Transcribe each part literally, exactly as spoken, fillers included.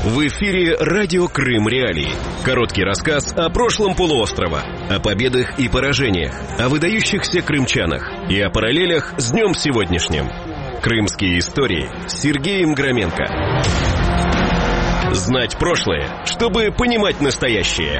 В эфире радио Крым Реалии. Короткий рассказ о прошлом полуострова, о победах и поражениях, о выдающихся крымчанах и о параллелях с днем сегодняшним. Крымские истории с Сергеем Громенко. Знать прошлое, чтобы понимать настоящее.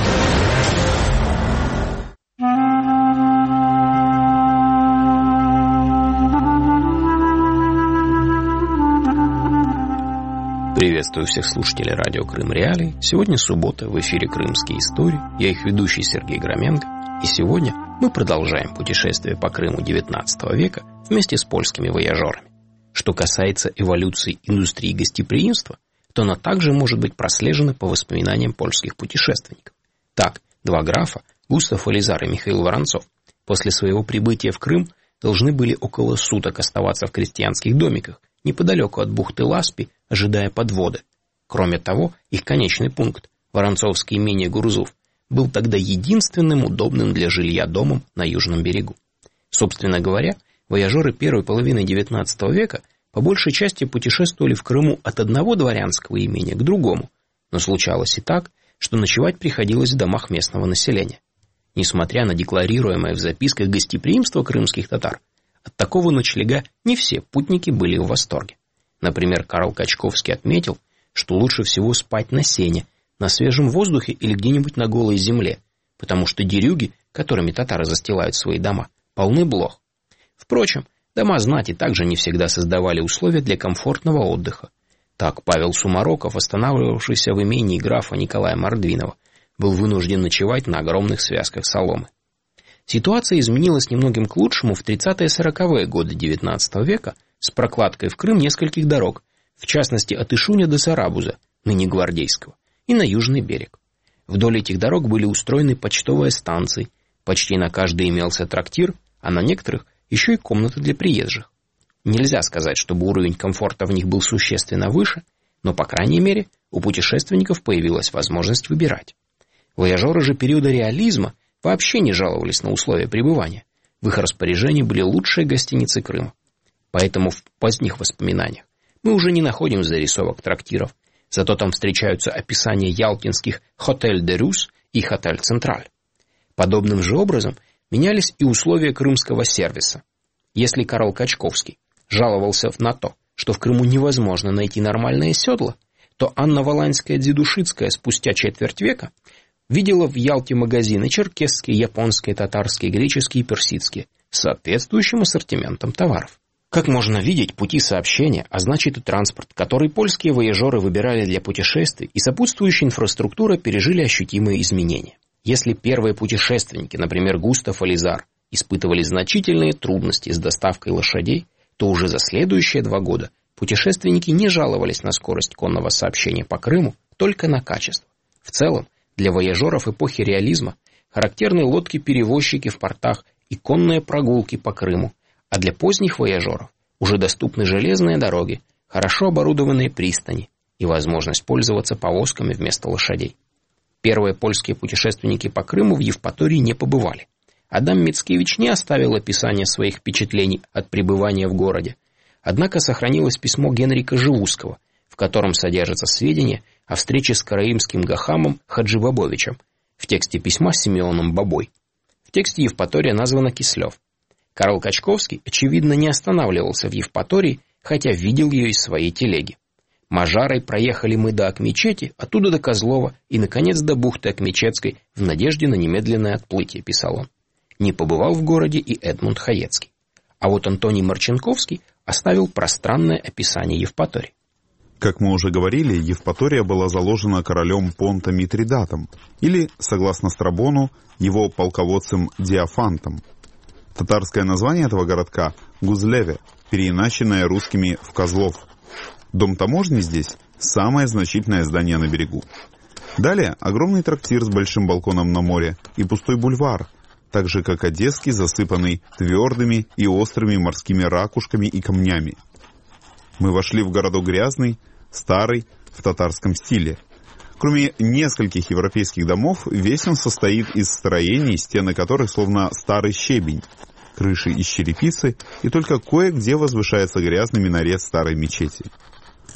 Приветствую всех слушателей радио Крым Реалии. Сегодня суббота, в эфире «Крымские истории». Я их ведущий Сергей Громенко. И сегодня мы продолжаем путешествие по Крыму девятнадцатого века вместе с польскими вояжерами. Что касается эволюции индустрии гостеприимства, то она также может быть прослежена по воспоминаниям польских путешественников. Так, два графа, Густав Олизар и Михаил Воронцов, после своего прибытия в Крым должны были около суток оставаться в крестьянских домиках, неподалеку от бухты Ласпи, ожидая подводы. Кроме того, их конечный пункт, Воронцовское имение Гурзуф, был тогда единственным удобным для жилья домом на южном берегу. Собственно говоря, вояжеры первой половины девятнадцатого века по большей части путешествовали в Крыму от одного дворянского имения к другому, но случалось и так, что ночевать приходилось в домах местного населения. Несмотря на декларируемое в записках гостеприимство крымских татар, от такого ночлега не все путники были в восторге. Например, Карл Качковский отметил, что лучше всего спать на сене, на свежем воздухе или где-нибудь на голой земле, потому что дерюги, которыми татары застилают свои дома, полны блох. Впрочем, дома знати также не всегда создавали условия для комфортного отдыха. Так Павел Сумароков, останавливавшийся в имении графа Николая Мордвинова, был вынужден ночевать на огромных связках соломы. Ситуация изменилась немногим к лучшему в тридцатые-сороковые годы девятнадцатого века с прокладкой в Крым нескольких дорог, в частности от Ишуня до Сарабуза, ныне Гвардейского, и на южный берег. Вдоль этих дорог были устроены почтовые станции, почти на каждой имелся трактир, а на некоторых еще и комнаты для приезжих. Нельзя сказать, чтобы уровень комфорта в них был существенно выше, но, по крайней мере, у путешественников появилась возможность выбирать. Вояжеры же периода реализма вообще не жаловались на условия пребывания. В их распоряжении были лучшие гостиницы Крыма. Поэтому в поздних воспоминаниях мы уже не находим зарисовок трактиров, зато там встречаются описания ялтинских «Хотель де Рюс» и «Хотель Централь». Подобным же образом менялись и условия крымского сервиса. Если Карл Качковский жаловался на то, что в Крыму невозможно найти нормальные седла, то Анна Валанская-Дзидушицкая спустя четверть века видела в Ялте магазины черкесские, японские, татарские, греческие и персидские с соответствующим ассортиментом товаров. Как можно видеть, пути сообщения, а значит и транспорт, который польские вояжеры выбирали для путешествий, и сопутствующая инфраструктура пережили ощутимые изменения. Если первые путешественники, например, Густав Олизар, испытывали значительные трудности с доставкой лошадей, то уже за следующие два года путешественники не жаловались на скорость конного сообщения по Крыму, только на качество. В целом, для вояжеров эпохи реализма характерны лодки-перевозчики в портах и конные прогулки по Крыму, а для поздних вояжеров уже доступны железные дороги, хорошо оборудованные пристани и возможность пользоваться повозками вместо лошадей. Первые польские путешественники по Крыму в Евпатории не побывали. Адам Мицкевич не оставил описания своих впечатлений от пребывания в городе, однако сохранилось письмо Генрика Живузского, в котором содержатся сведения о встрече с караимским гахамом Хаджибабовичем, в тексте письма с Симеоном Бабой. В тексте Евпатория названа Кислев. Карл Качковский, очевидно, не останавливался в Евпатории, хотя видел ее из своей телеги. Мажарой проехали мы до Акмечети, оттуда до Козлова и, наконец, до бухты Акмечетской в надежде на немедленное отплытие, писал он. Не побывал в городе и Эдмунд Хаецкий. А вот Антоний Марченковский оставил пространное описание Евпатории. Как мы уже говорили, Евпатория была заложена королем Понта Митридатом, или, согласно Страбону, его полководцем Диофантом. Татарское название этого городка – Гузлеве, переиначенное русскими в Козлов. Дом таможни здесь – самое значительное здание на берегу. Далее огромный трактир с большим балконом на море и пустой бульвар, так же как Одесский, засыпанный твердыми и острыми морскими ракушками и камнями. Мы вошли в городок грязный, старый, в татарском стиле. Кроме нескольких европейских домов, весь он состоит из строений, стены которых словно старый щебень, крыши из черепицы, и только кое-где возвышается грязный минарет старой мечети.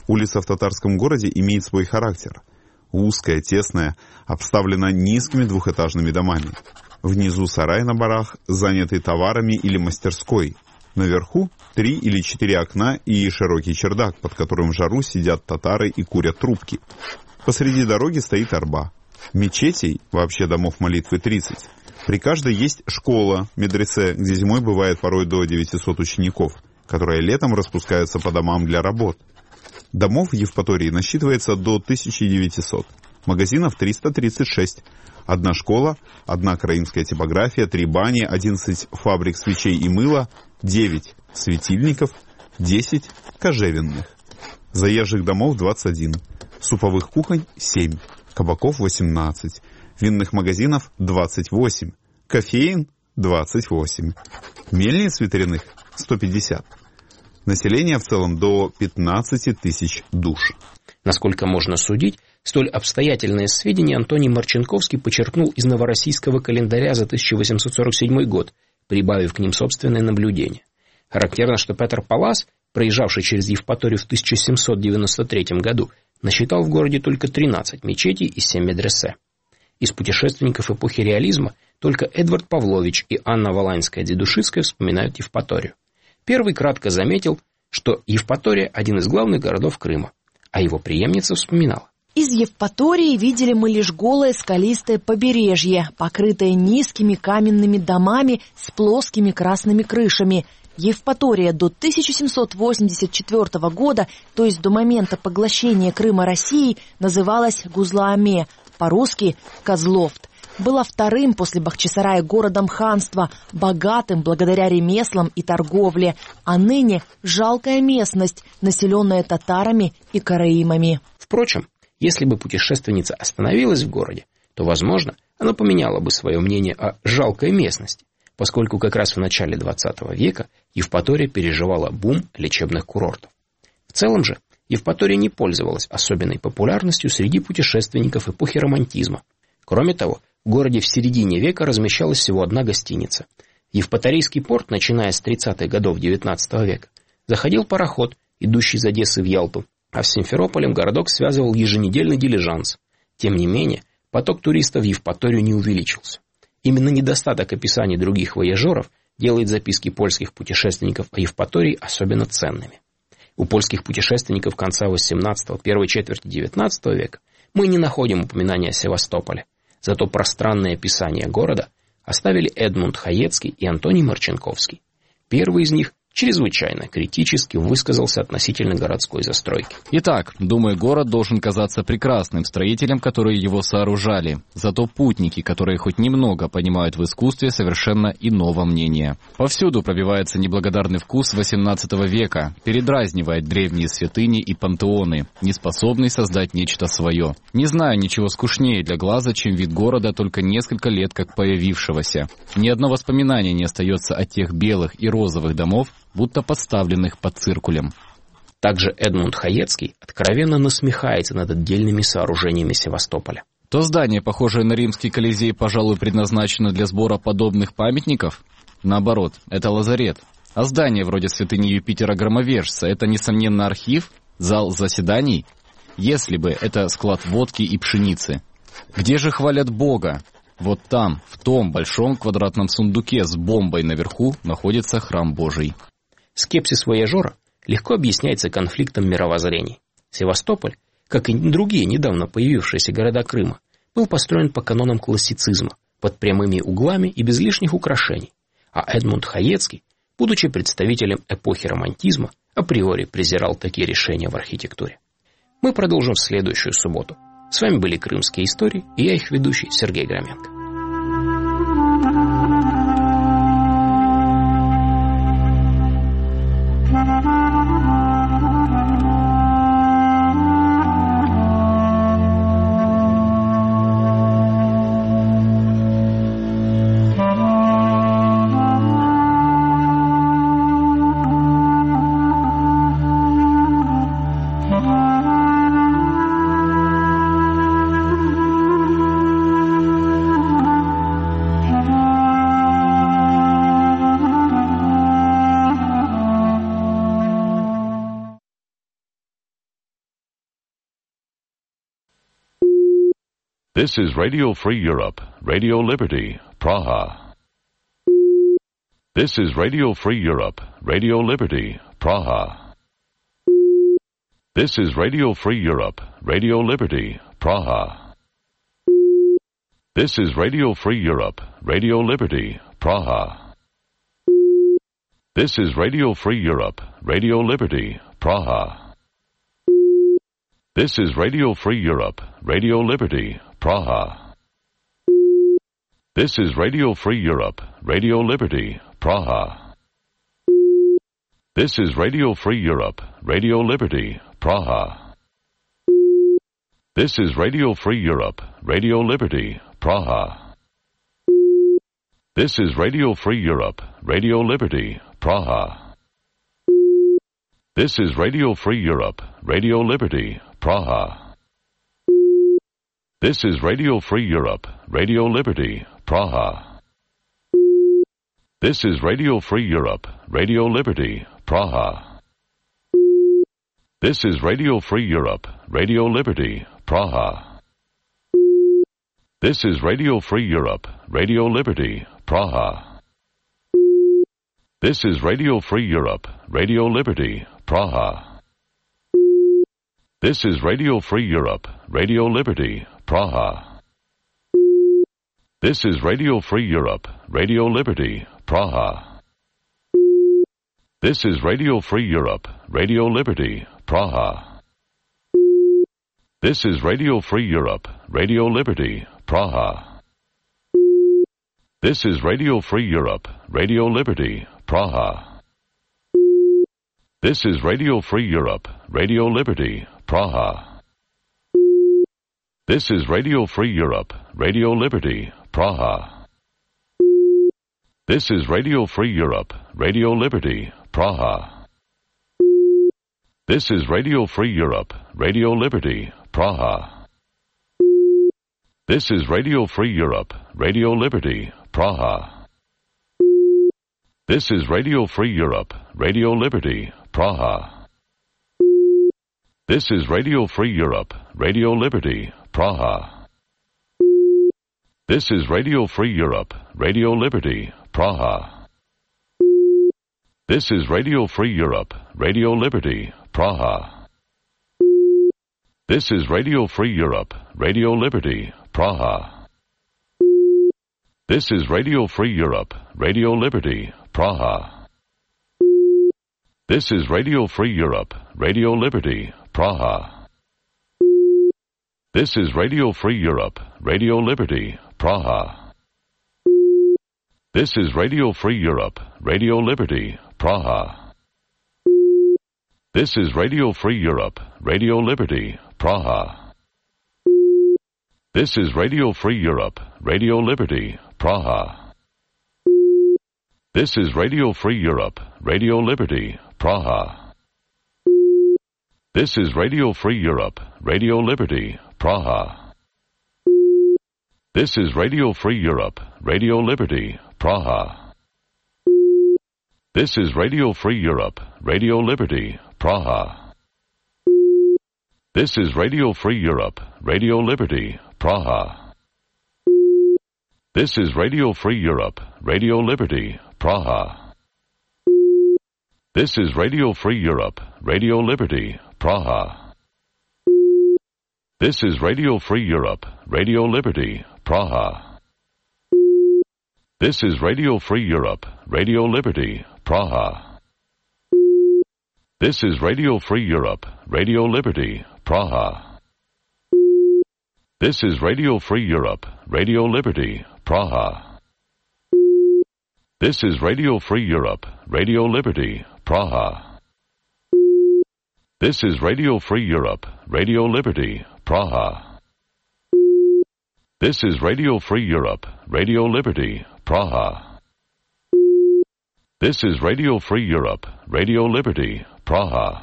Улица в татарском городе имеет свой характер. Узкая, тесная, обставлена низкими двухэтажными домами. Внизу сарай на барах, занятый товарами или мастерской. Наверху три или четыре окна и широкий чердак, под которым в жару сидят татары и курят трубки. Посреди дороги стоит арба. Мечетей, вообще домов молитвы, тридцать. При каждой есть школа, медресе, где зимой бывает порой до девятисот учеников, которые летом распускаются по домам для работ. Домов в Евпатории насчитывается до тысячи девятисот. Магазинов триста тридцать шесть. Одна школа, одна караимская типография, три бани, одиннадцать фабрик свечей и мыла, девять светильников, десять кожевенных. Заезжих домов двадцать один. Суповых кухонь семь. Кабаков восемнадцать. Винных магазинов двадцать восемь. Кофеин двадцать восемь. Мельниц ветряных сто пятьдесят. Население в целом до пятнадцати тысяч душ. Насколько можно судить, столь обстоятельные сведения Антоний Марченковский почерпнул из Новороссийского календаря за тысяча восемьсот сорок седьмой год, прибавив к ним собственные наблюдения. Характерно, что Петр Палас, проезжавший через Евпаторию в тысяча семьсот девяносто третьем году, насчитал в городе только тринадцать мечетей и семь медресе. Из путешественников эпохи реализма только Эдвард Павлович и Анна Валаинская-Дедушицкая вспоминают Евпаторию. Первый кратко заметил, что Евпатория – один из главных городов Крыма, а его преемница вспоминала. Из Евпатории видели мы лишь голое скалистое побережье, покрытое низкими каменными домами с плоскими красными крышами. Евпатория до тысяча семьсот восемьдесят четвёртого года, то есть до момента поглощения Крыма Россией, называлась Гузлааме, по-русски Козловт. Была вторым после Бахчисарая городом ханства, богатым благодаря ремеслам и торговле, а ныне жалкая местность, населенная татарами и караимами. Впрочем, если бы путешественница остановилась в городе, то, возможно, она поменяла бы свое мнение о жалкой местности, поскольку как раз в начале двадцатого века Евпатория переживала бум лечебных курортов. В целом же Евпатория не пользовалась особенной популярностью среди путешественников эпохи романтизма. Кроме того, в городе в середине века размещалась всего одна гостиница. В Евпаторийский порт, начиная с тридцатых годов девятнадцатого века, заходил пароход, идущий из Одессы в Ялту, а с Симферополем городок связывал еженедельный дилижанс. Тем не менее, поток туристов в Евпаторию не увеличился. Именно недостаток описаний других вояжеров делает записки польских путешественников о Евпатории особенно ценными. У польских путешественников конца восемнадцатого – первой четверти девятнадцатого века мы не находим упоминания о Севастополе. Зато пространное описание города оставили Эдмунд Хаецкий и Антоний Марченковский. Первый из них чрезвычайно критически высказался относительно городской застройки. Итак, думаю, город должен казаться прекрасным строителям, которые его сооружали. Зато путники, которые хоть немного понимают в искусстве, совершенно иного мнения. Повсюду пробивается неблагодарный вкус восемнадцатого века, передразнивает древние святыни и пантеоны, неспособный создать нечто свое. Не знаю ничего скучнее для глаза, чем вид города только несколько лет как появившегося. Ни одно воспоминание не остается от тех белых и розовых домов, будто подставленных под циркулем. Также Эдмунд Хаецкий откровенно насмехается над отдельными сооружениями Севастополя. То здание, похожее на римский Колизей, пожалуй, предназначено для сбора подобных памятников? Наоборот, это лазарет. А здание вроде святыни Юпитера-Громовержца – это, несомненно, архив, зал заседаний? Если бы это склад водки и пшеницы. Где же хвалят Бога? Вот там, в том большом квадратном сундуке с бомбой наверху, находится храм Божий. Скепсис вояжера легко объясняется конфликтом мировоззрений. Севастополь, как и другие недавно появившиеся города Крыма, был построен по канонам классицизма, под прямыми углами и без лишних украшений. А Эдмунд Хаецкий, будучи представителем эпохи романтизма, априори презирал такие решения в архитектуре. Мы продолжим в следующую субботу. С вами были «Крымские истории» и я их ведущий Сергей Громенко. This is Radio Free Europe, Radio Liberty, Praha. This is Radio Free Europe, Radio Liberty, Praha. This is Radio Free Europe, Radio Liberty, Praha. This is Radio Free Europe, Radio Liberty, Praha. This is Radio Free Europe, Radio Liberty, Praha. This is Radio Free Europe, Radio Liberty, Praha. This is Radio Free Europe, Radio Liberty, Praha. This is Radio Free Europe, Radio Liberty, Praha. This is Radio Free Europe, Radio Liberty, Praha. This is Radio Free Europe, Radio Liberty, Praha. This is Radio Free Europe, Radio Liberty, Praha. This is Radio Free Europe, Radio Liberty, Praha. This is Radio Free Europe, Radio Liberty, Praha. This is Radio Free Europe, Radio Liberty, Praha. This is Radio Free Europe, Radio Liberty, Praha. This is Radio Free Europe, Radio Liberty, Praha. This is Radio Free Europe, Radio Liberty, Praha. This is Radio Free Europe, Radio Liberty, Praha. This is Radio Free Europe, Radio Liberty, Praha. This is Radio Free Europe, Radio Liberty, Praha. This is Radio Free Europe, Radio Liberty, Praha. This is Radio Free Europe, Radio Liberty, Praha. This is Radio Free Europe, Radio Liberty, Praha. This is Radio Free Europe, Radio Liberty, Praha. This is Radio Free Europe, Radio Liberty, Praha. This is Radio Free Europe, Radio Liberty, Praha. This is Radio Free Europe, Radio Liberty, Praha. This is Radio Free Europe, Radio Liberty, Praha. This is Radio Free Europe, Radio Liberty, Praha. This is Radio Free Europe, Radio Liberty, Praha. This is Radio Free Europe, Radio Liberty, Praha. This is Radio Free Europe, Radio Liberty, Praha. This is Radio Free Europe, Radio Liberty, Praha. This is Radio Free Europe, Radio Liberty, Praha. This is Radio Free Europe, Radio Liberty, Praha. This is Radio Free Europe, Radio Liberty, Praha. This is Radio Free Europe, Radio Liberty, Praha. This is Radio Free Europe, Radio Liberty, Praha. This is Radio Free Europe, Radio Liberty, Praha. This is Radio Free Europe, Radio Liberty, Praha. This is Radio Free Europe, Radio Liberty, Praha. This is Radio Free Europe, Radio Liberty, Praha. This is Radio Free Europe, Radio Liberty, Praha. This is Radio Free Europe, Radio Liberty, Praha. This is Radio Free Europe, Radio Liberty, Praha. This is Radio Free Europe, Radio Liberty, Praha. This is Radio Free Europe, Radio Liberty, Praha. This is Radio Free Europe, Radio Liberty, Praha. This is Radio Free Europe, Radio Liberty, Praha. This is Radio Free Europe, Radio Liberty, Praha. This is Radio Free Europe, Radio Liberty, Praha. This is Radio Free Europe, Radio Liberty, Praha.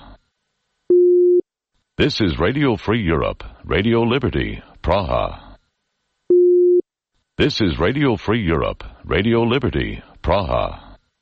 This is Radio Free Europe, Radio Liberty, Praha. This is Radio Free Europe, Radio Liberty, Praha.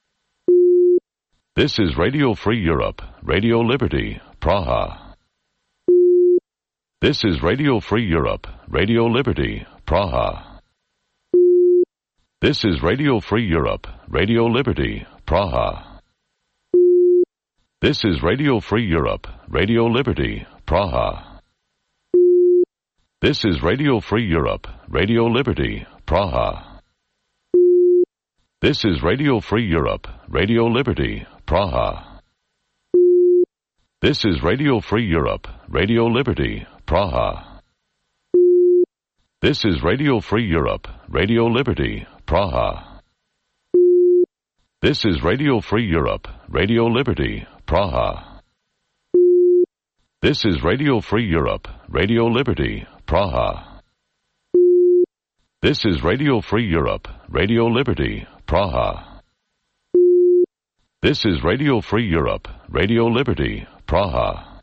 This is Radio Free Europe, Radio Liberty, Praha. This is Radio Free Europe, Radio Liberty, Praha. This is Radio Free Europe, Radio Liberty, Praha. This is Radio Free Europe, Radio Liberty, Praha. This is Radio Free Europe, Radio Liberty, Praha. This is Radio Free Europe, Radio Liberty, Praha. This is Radio Free Europe, Radio Liberty, Praha. This is Radio Free Europe, Radio Liberty, Praha. This is Radio Free Europe, Radio Liberty, Praha. This is Radio Free Europe, Radio Liberty, Praha. This is Radio Free Europe, Radio Liberty, Praha. This is Radio Free Europe, Radio Liberty, Praha.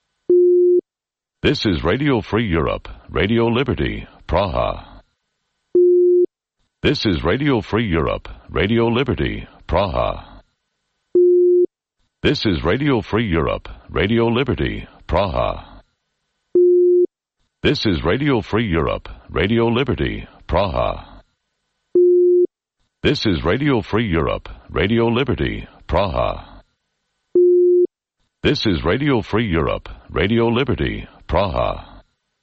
This is Radio Free Europe, Radio Liberty, Praha. This is Radio Free Europe, Radio Liberty, Praha. This is Radio Free Europe, Radio Liberty, Praha. This is Radio Free Europe, Radio Liberty, Praha. This is Radio Free Europe, Radio Liberty, Praha. This is Radio Free Europe, Radio Liberty, Praha.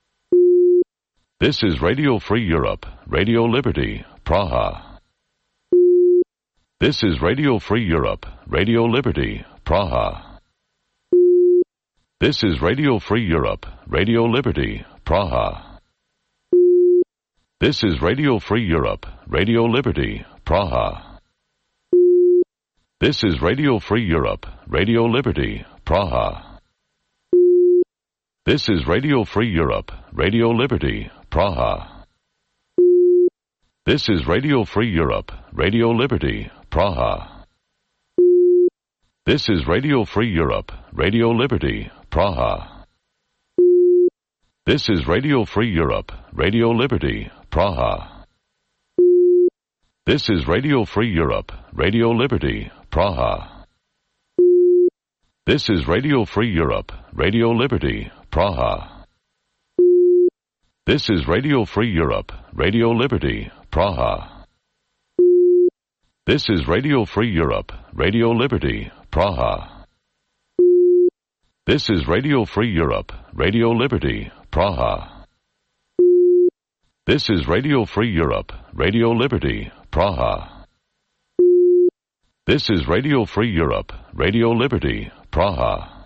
This is Radio Free Europe, Radio Liberty, Praha. This is Radio Free Europe, Radio Liberty, Praha. This is Radio Free Europe, Radio Liberty, Praha. This is Radio Free Europe, Radio Liberty, Praha. This is Radio Free Europe, Radio Liberty, Praha. This is Radio Free Europe, Radio Liberty, Praha. This is Radio Free Europe, Radio Liberty, Praha. This is Radio Free Europe, Radio Liberty, Praha. This is Radio Free Europe, Radio Liberty, Praha. This is Radio Free Europe, Radio Liberty, Praha. This is Radio Free Europe, Radio Liberty, Praha. This is Radio Free Europe, Radio Liberty, Praha. This is Radio Free Europe, Radio Liberty, Praha. This is Radio Free Europe, Radio Liberty, Praha. This is Radio Free Europe, Radio Liberty, Praha. This is Radio Free Europe, Radio Liberty, Praha.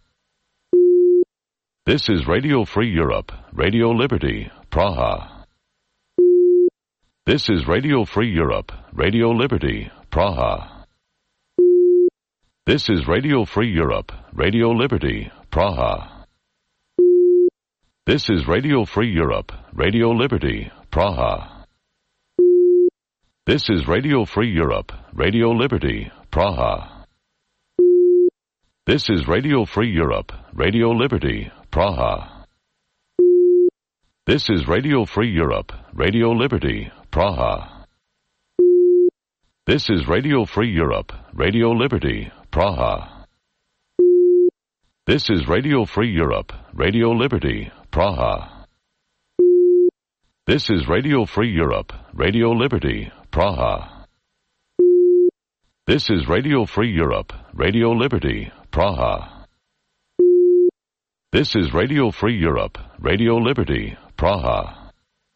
This is Radio Free Europe, Radio Liberty, Praha. This is Radio Free Europe, Radio Liberty, Praha. This is Radio Free Europe, Radio Liberty, Praha. This is Radio Free Europe, Radio Liberty, Praha. This is Radio Free Europe, Radio Liberty, Praha. This is Radio Free Europe, Radio Liberty, Praha. This is Radio Free Europe, Radio Liberty, Praha. This is Radio Free Europe, Radio Liberty, Praha. This is Radio Free Europe, Radio Liberty, Praha. This is Radio Free Europe, Radio Liberty, Praha. This is Radio Free Europe, Radio Liberty, Praha. This is Radio Free Europe, Radio Liberty, Praha.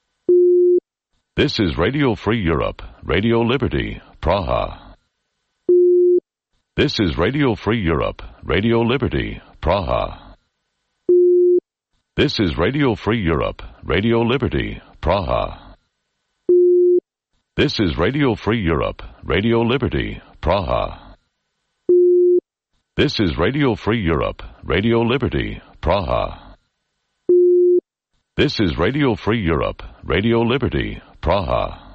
This is Radio Free Europe, Radio Liberty, Praha. This is Radio Free Europe, Radio Liberty, Praha. This is Radio Free Europe, Radio Liberty, Praha. This is Radio Free Europe, Radio Liberty, Praha. This is Radio Free Europe, Radio Liberty, Praha. This is Radio Free Europe, Radio Liberty, Praha.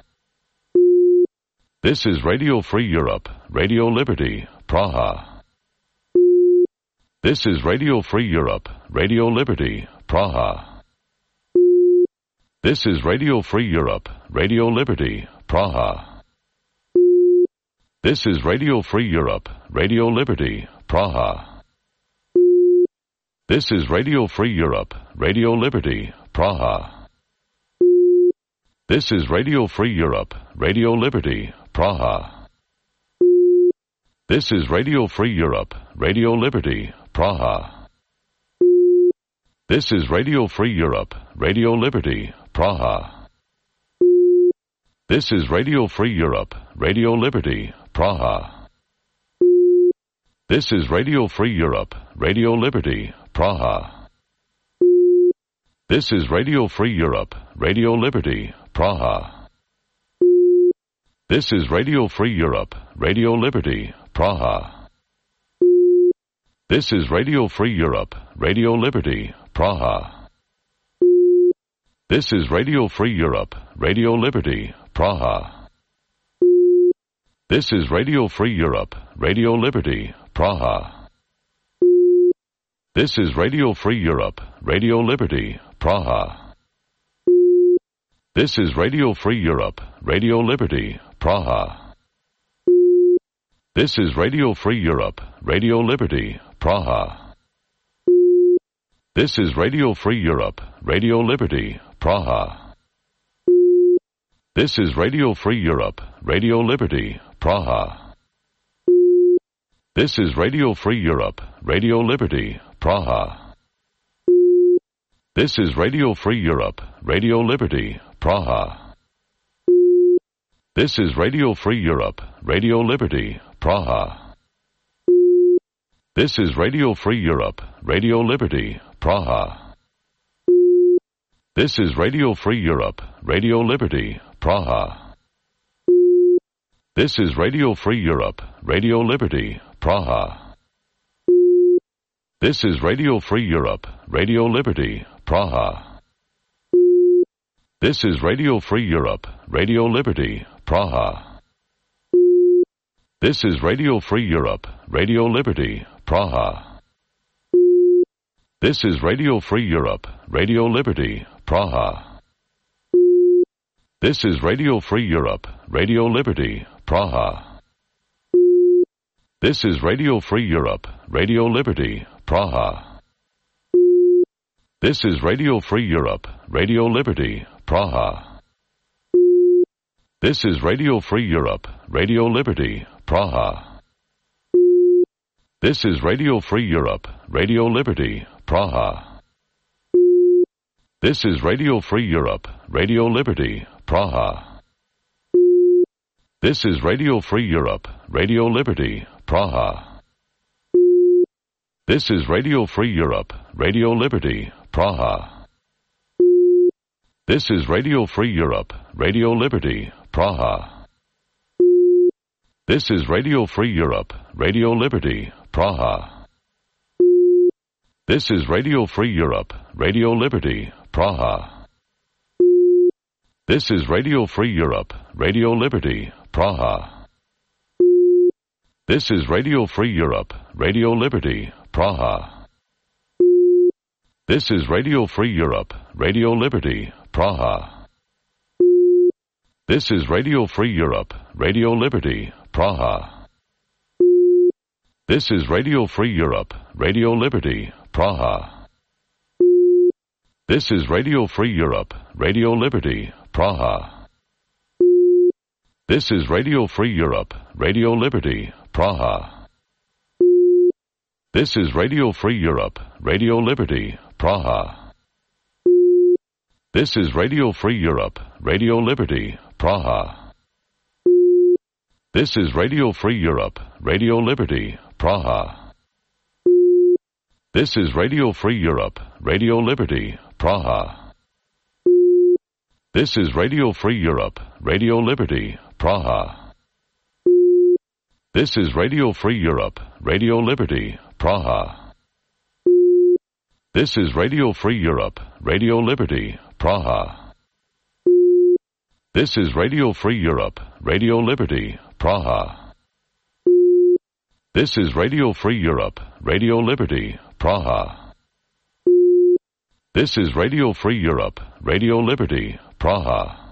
This is Radio Free Europe, Radio Liberty, Praha. This is Radio Free Europe, Radio Liberty, Praha. This is Radio Free Europe, Radio Liberty, Praha. This is Radio Free Europe, Radio Liberty, Praha. This is Radio Free Europe, Radio Liberty, Praha. This is Radio Free Europe, Radio Liberty, Praha. This is Radio Free Europe, Radio Liberty, Praha. This is Radio Free Europe, Radio Liberty, Praha. This is Radio Free Europe, Radio Liberty, Praha. This is Radio Free Europe, Radio Liberty, Praha. This is Radio Free Europe, Radio Liberty, Praha. This is Radio Free Europe, Radio Liberty, Praha. This is Radio Free Europe, Radio Liberty, Praha. This is Radio Free Europe, Radio Liberty, Praha. This is Radio Free Europe, Radio Liberty, Praha. This is Radio Free Europe, Radio Liberty, Praha. This is Radio Free Europe, Radio Liberty, Praha. This is Radio Free Europe, Radio Liberty, Praha. This is Radio Free Europe, Radio Liberty, Praha. This is Radio Free Europe, Radio Liberty, Praha. This is Radio Free Europe, Radio Liberty, Praha. This is Radio Free Europe, Radio Liberty, Praha. This is Radio Free Europe, Radio Liberty, Praha. This is Radio Free Europe, Radio Liberty, Praha. This is Radio Free Europe, Radio Liberty, Praha. This is Radio Free Europe, Radio Liberty, Praha. This is Radio Free Europe, Radio Liberty, Praha. This is Radio Free Europe, Radio Liberty, Praha. This is Radio Free Europe, Radio Liberty, Praha. This is Radio Free Europe, Radio Liberty, Praha. This is Radio Free Europe, Radio Liberty, Praha. This is Radio Free Europe, Radio Liberty, Praha. This is Radio Free Europe, Radio Liberty, Praha. This is Radio Free Europe, Radio Liberty, Praha. This is Radio Free Europe, Radio Liberty, Praha. This is Radio Free Europe, Radio Liberty, Praha. This is Radio Free Europe, Radio Liberty, Praha. This is Radio Free Europe, Radio Liberty, Praha. This is Radio Free Europe, Radio Liberty, Praha. This is Radio Free Europe, Radio Liberty, Praha. This is Radio Free Europe, Radio Liberty, Praha. This is Radio Free Europe, Radio Liberty, Praha. This is Radio Free Europe, Radio Liberty, Praha. This is Radio Free Europe, Radio Liberty, Praha. This is Radio Free Europe, Radio Liberty, Praha. This is Radio Free Europe, Radio Liberty, Praha. This is Radio Free Europe, Radio Liberty, Praha. This is Radio Free Europe, Radio Liberty, Praha. This is Radio Free Europe, Radio Liberty, Praha. This is Radio Free Europe, Radio Liberty, Praha. This is Radio Free Europe, Radio Liberty, Praha. This is Radio Free Europe, Radio Liberty, Praha. This is Radio Free Europe, Radio Liberty, Praha. This is Radio Free Europe, Radio Liberty, Praha. This is Radio Free Europe, Radio Liberty, Praha. This is Radio Free Europe, Radio Liberty, Praha. This is Radio Free Europe, Radio Liberty, Praha. This is Radio Free Europe, Radio Liberty, Praha.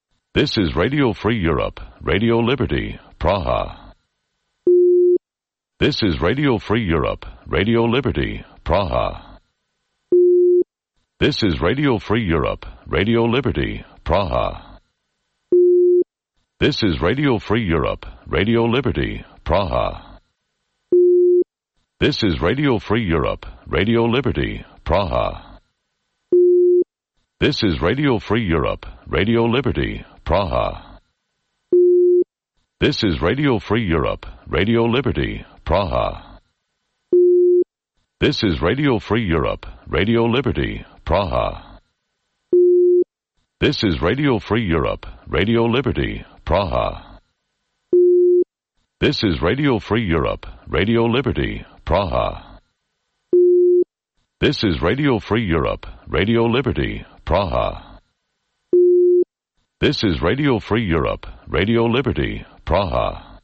This is Radio Free Europe, Radio Liberty, Praha. This is Radio Free Europe, Radio Liberty, Praha. This is Radio Free Europe, Radio Liberty, Praha. This is Radio Free Europe, Radio Liberty, Praha. This is Radio Free Europe, Radio Liberty, Praha. This is Radio Free Europe, Radio Liberty, Praha. This is Radio Free Europe, Radio Liberty, Praha. This is Radio Free Europe, Radio Liberty, Praha. This is Radio Free Europe, Radio Liberty, Praha. This is Radio Free Europe, Radio Liberty, Praha. This is Radio Free Europe, Radio Liberty, Praha. This is Radio Free Europe, Radio Liberty, Praha.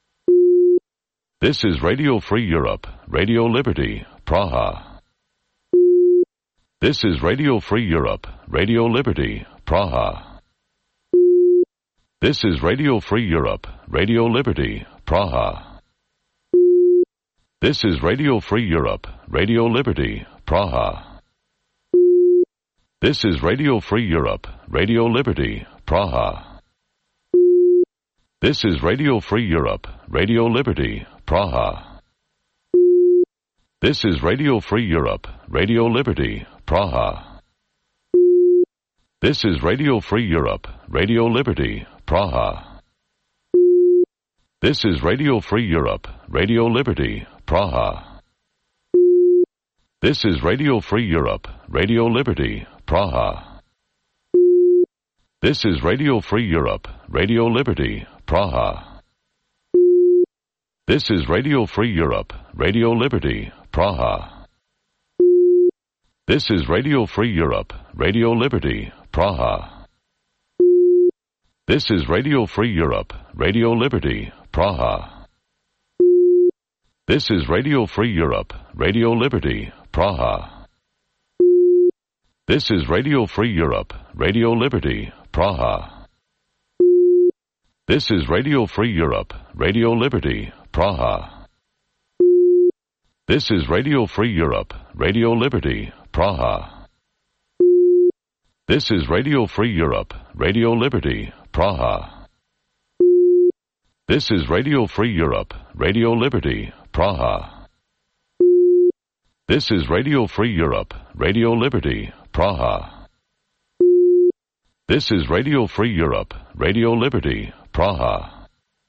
This is Radio Free Europe, Radio Liberty, Praha. This is Radio Free Europe, Radio Liberty, Praha. This is Radio Free Europe, Radio Liberty, Praha. This is Radio Free Europe, Radio Liberty, Praha. This is Radio Free Europe, Radio Liberty, Praha. This is Radio Free Europe, Radio Liberty, Praha. This is Radio Free Europe, Radio Liberty, Praha. This is Radio Free Europe, Radio Liberty, Praha. This is Radio Free Europe, Radio Liberty, Praha. This is Radio Free Europe, Radio Liberty, Praha. This is Radio Free Europe, Radio Liberty, Praha. This is Radio Free Europe, Radio Liberty, Praha. This is Radio Free Europe, Radio Liberty, Praha. This is Radio Free Europe, Radio Liberty, Praha. This is Radio Free Europe, Radio Liberty, Praha. This is Radio Free Europe, Radio Liberty, Praha. This is Radio Free Europe, Radio Liberty, Praha. This is Radio Free Europe, Radio Liberty, Praha. This is Radio Free Europe, Radio Liberty, Praha. This is Radio Free Europe, Radio Liberty, Praha. This is Radio Free Europe, Radio Liberty, Praha. This is Radio Free Europe, Radio Liberty, Praha.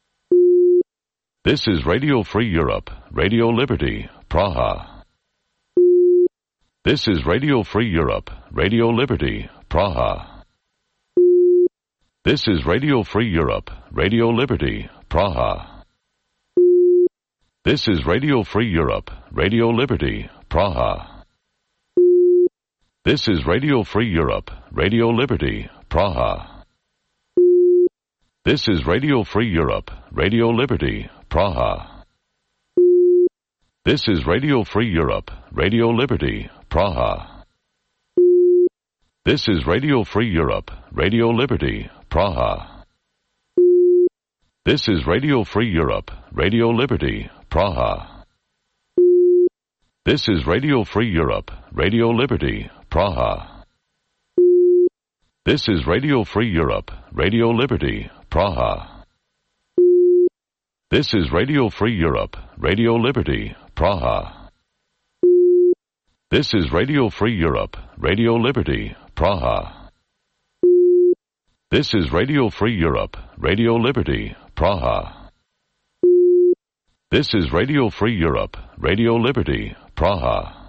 This is Radio Free Europe, Radio Liberty, Praha. This is Radio Free Europe, Radio Liberty, Praha. This is Radio Free Europe, Radio Liberty, Praha. This is Radio Free Europe, Radio Liberty, Praha. This is Radio Free Europe, Radio Liberty, Praha. This is Radio Free Europe, Radio Liberty, Praha. This is Radio Free Europe, Radio Liberty, Praha. This is Radio Free Europe, Radio Liberty, Praha. This is Radio Free Europe, Radio Liberty, Praha. This is Radio Free Europe, Radio Liberty, Praha. This is Radio Free Europe, Radio Liberty, Praha. This is Radio Free Europe, Radio Liberty, Praha. This is Radio Free Europe, Radio Liberty, Praha. This is Radio Free Europe, Radio Liberty, Praha. This is Radio Free Europe, Radio Liberty, Praha.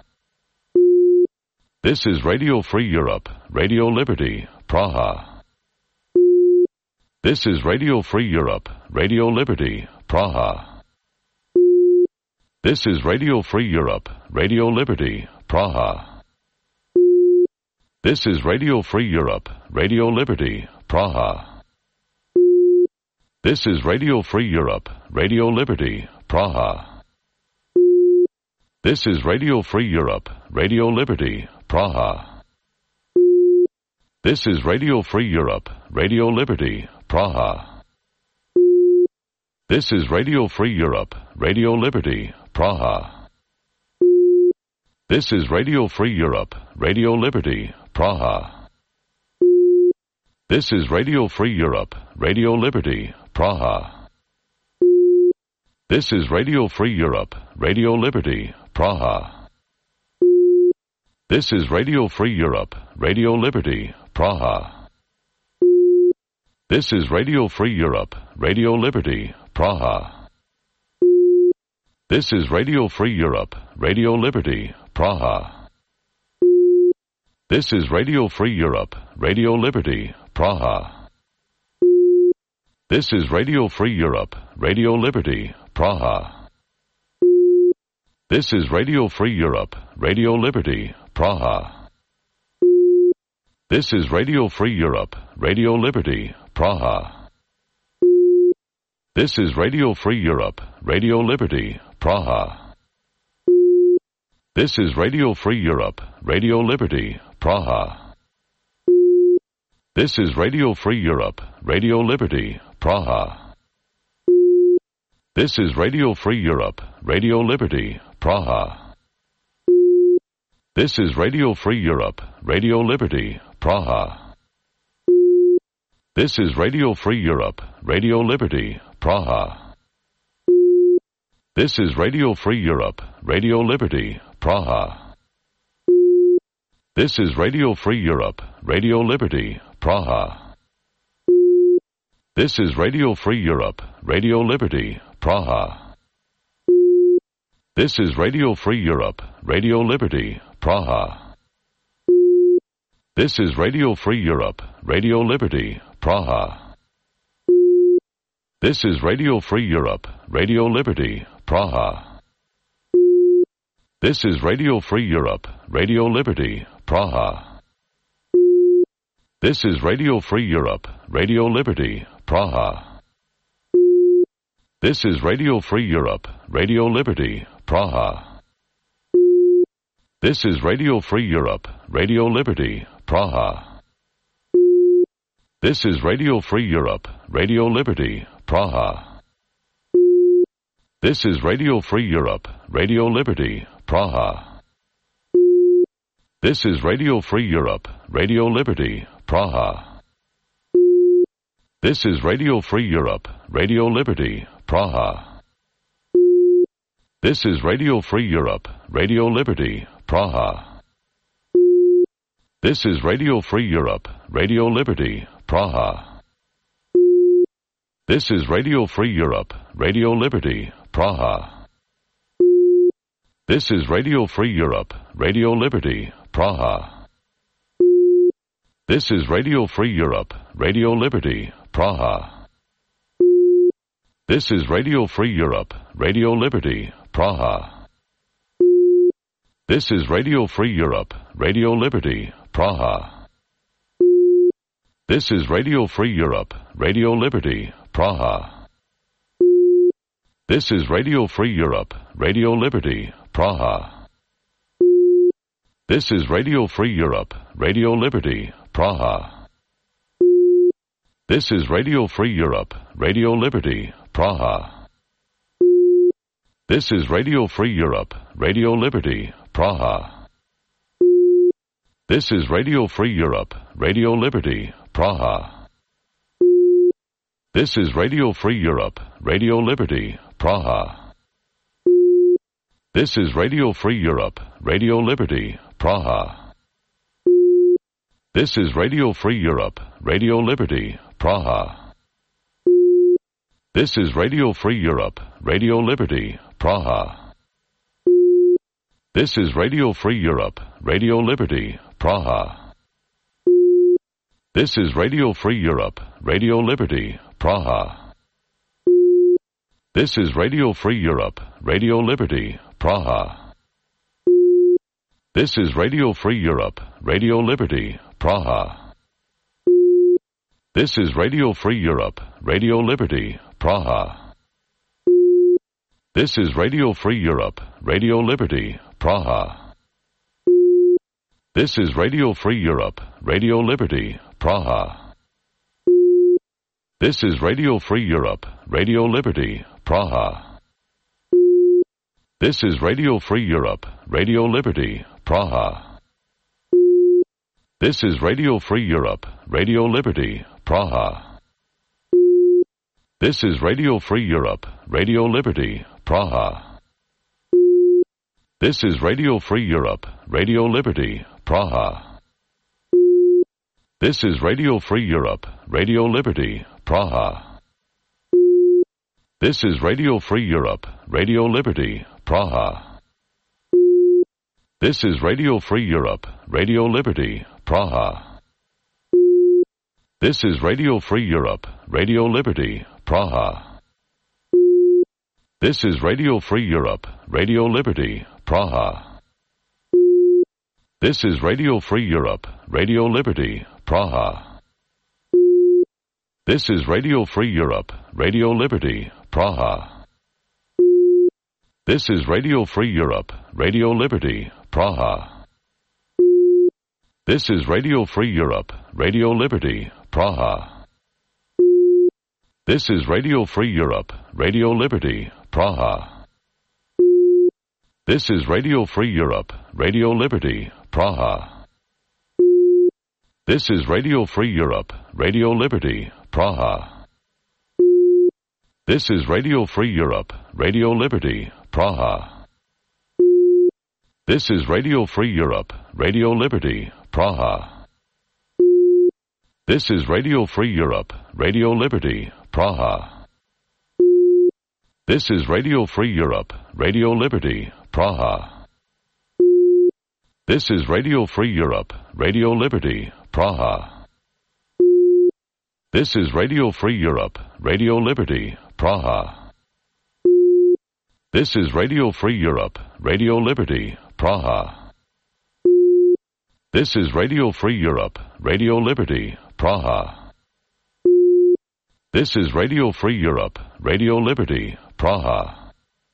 This is Radio Free Europe, Radio Liberty, Praha. This is Radio Free Europe, Radio Liberty, Praha. This is Radio Free Europe, Radio Liberty, Praha. This is Radio Free Europe, Radio Liberty, Praha. This is Radio Free Europe, Radio Liberty, Praha. This is Radio Free Europe, Radio Liberty, Praha. This is Radio Free Europe, Radio Liberty, Praha. This is Radio Free Europe, Radio Liberty, Praha. This is Radio Free Europe, Radio Liberty, Praha. This is Radio Free Europe, Radio Liberty, Praha. This is Radio Free Europe, Radio Liberty, Praha. This is Radio Free Europe, Radio Liberty, Praha. This is Radio Free Europe, Radio Liberty, Praha. This is Radio Free Europe, Radio Liberty, Praha. This is Radio Free Europe, Radio Liberty, Praha. This is Radio Free Europe, Radio Liberty, Praha. This is Radio Free Europe, Radio Liberty, Praha. This is Radio Free Europe, Radio Liberty, Praha. This is Radio Free Europe, Radio Liberty, Praha. This is Radio Free Europe, Radio Liberty, Praha. This is Radio Free Europe, Radio Liberty, Praha. This is Radio Free Europe, Radio Liberty, Praha. This is Radio Free Europe, Radio Liberty, Praha. This is Radio Free Europe, Radio Liberty, Praha. This is Radio Free Europe, Radio Liberty, Praha. This is Radio Free Europe, Radio Liberty, Praha. This is Radio Free Europe, Radio Liberty, Praha. This is Radio Free Europe, Radio Liberty, Praha. This is Radio Free Europe, Radio Liberty, Praha. This is Radio Free Europe, Radio Liberty, Praha. This is Radio Free Europe, Radio Liberty, Praha. This is Radio Free Europe, Radio Liberty, Praha. This is Radio Free Europe, Radio Liberty, Praha. This is Radio Free Europe, Radio Liberty, Praha. This is Radio Free Europe, Radio Liberty, Praha. This is Radio Free Europe, Radio Liberty, Praha. This is Radio Free Europe, Radio Liberty, Praha. This is Radio Free Europe, Radio Liberty, Praha. This is Radio Free Europe, Radio Liberty, Praha. This is Radio Free Europe, Radio Liberty, Praha. This is Radio Free Europe, Radio Liberty, Praha. This is Radio Free Europe, Radio Liberty, Praha. This is Radio Free Europe, Radio Liberty, Praha. This is Radio Free Europe, Radio Liberty, Praha. This is Radio Free Europe, Radio Liberty, Praha. This is Radio Free Europe, Radio Liberty, Praha. This is Radio Free Europe, Radio Liberty, Praha. This is Radio Free Europe, Radio Liberty, Praha. This is Radio Free Europe, Radio Liberty, Praha. This is Radio Free Europe, Radio Liberty, Praha. This is Radio Free Europe, Radio Liberty, Praha. This is Radio Free Europe, Radio Liberty, Praha. This is Radio Free Europe, Radio Liberty, Praha. This is Radio Free Europe, Radio Liberty, Praha. This is Radio Free Europe, Radio Liberty, Praha. This is Radio Free Europe, Radio Liberty, Praha. This is Radio Free Europe, Radio Liberty, Praha. This is Radio Free Europe, Radio Liberty, Praha. This is Radio Free Europe, Radio Liberty, Praha. This is Radio Free Europe, Radio Liberty, Praha. This is Radio Free Europe, Radio Liberty, Praha. This is Radio Free Europe, Radio Liberty, Praha. This is Radio Free Europe, Radio Liberty, Praha. This is Radio Free Europe, Radio Liberty, Praha. This is Radio Free Europe, Radio Liberty, Praha. This is Radio Free Europe, Radio Liberty, Praha. This is Radio Free Europe, Radio Liberty, Praha. This is Radio Free Europe, Radio Liberty, Praha. This is Radio Free Europe, Radio Liberty, Praha. This is Radio Free Europe, Radio Liberty, Praha. This is Radio Free Europe, Radio Liberty, Praha. This is Radio Free Europe, Radio Liberty, Praha. This is Radio Free Europe, Radio Liberty, Praha. This is Radio Free Europe, Radio Liberty, Praha. This is Radio Free Europe, Radio Liberty, Praha. This is Radio Free Europe, Radio Liberty, Praha. This is Radio Free Europe, Radio Liberty, Praha. This is Radio Free Europe, Radio Liberty, Praha. This is Radio Free Europe, Radio Liberty, Praha. This is Radio Free Europe, Radio Liberty, Praha. This is Radio Free Europe, Radio Liberty, Praha. This is Radio Free Europe, Radio Liberty, Praha. This is Radio Free Europe, Radio Liberty, Praha. This is Radio Free Europe, Radio Liberty, Praha. This is Radio Free Europe, Radio Liberty, Praha. This is Radio Free Europe, Radio Liberty, Praha. This is Radio Free Europe, Radio Liberty, Praha. This is Radio Free Europe, Radio Liberty, Praha.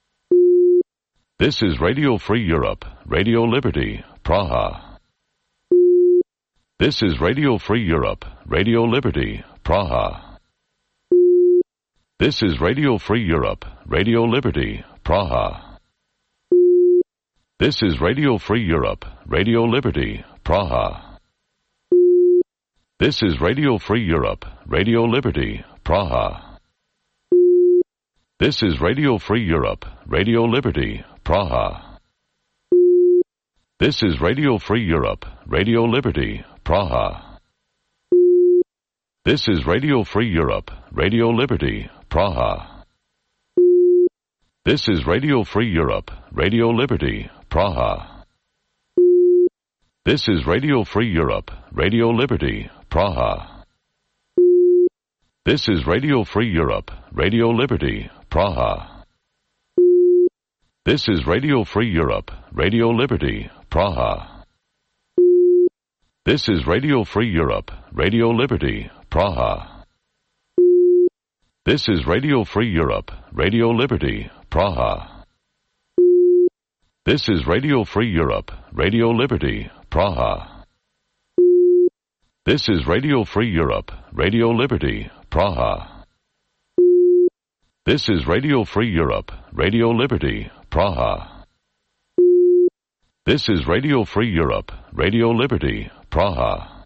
This is Radio Free Europe, Radio Liberty, Praha. This is Radio Free Europe, Radio Liberty, Praha. This is Radio Free Europe, Radio Liberty, Praha. This is Radio Free Europe, Radio Liberty, Praha. This is Radio Free Europe, Radio Liberty, Praha. This is Radio Free Europe, Radio Liberty, Praha. This is Radio Free Europe, Radio Liberty, Praha. This is Radio Free Europe, Radio Liberty, Praha. This is Radio Free Europe, Radio Liberty, Praha. This is Radio Free Europe, Radio Liberty, Praha. This is Radio Free Europe, Radio Liberty, Praha. This is Radio Free Europe, Radio Liberty, Praha. This is Radio Free Europe, Radio Liberty, Praha. This is Radio Free Europe, Radio Liberty, Praha. This is Radio Free Europe, Radio Liberty, Praha. This is Radio Free Europe, Radio Liberty, Praha. This is Radio Free Europe, Radio Liberty, Praha. This is Radio Free Europe, Radio Liberty, Praha.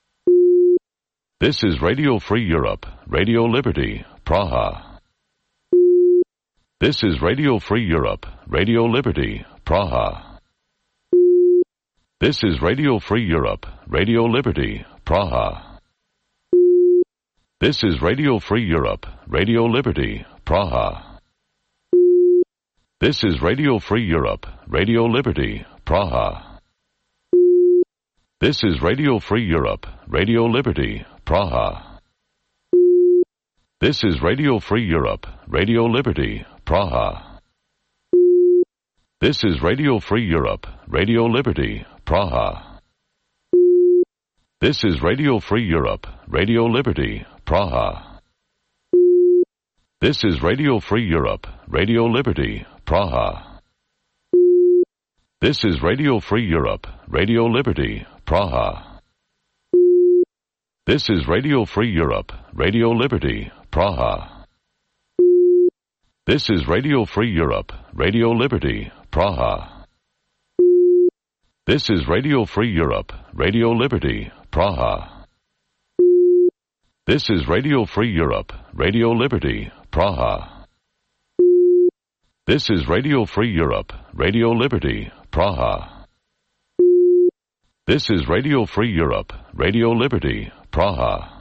This is Radio Free Europe, Radio Liberty, Praha. This is Radio Free Europe, Radio Liberty, Praha. This is Radio Free Europe, Radio Liberty, Praha. This is Radio Free Europe, Radio Liberty, Praha. This is Radio Free Europe, Radio Liberty, Praha. This is Radio Free Europe, Radio Liberty, Praha. This is Radio Free Europe, Radio Liberty, Praha. This is Radio Free Europe, Radio Liberty, Praha. This is Radio Free Europe, Radio Liberty, Praha. This is Radio Free Europe, Radio Liberty, Praha. This is Radio Free Europe, Radio Liberty, Praha. This is Radio Free Europe, Radio Liberty, Praha. This is Radio Free Europe, Radio Liberty, Praha. This is Radio Free Europe, Radio Liberty, Praha. This is Radio Free Europe, Radio Liberty, Praha. This is Radio Free Europe, Radio Liberty, Praha. This is Radio Free Europe, Radio Liberty, Praha.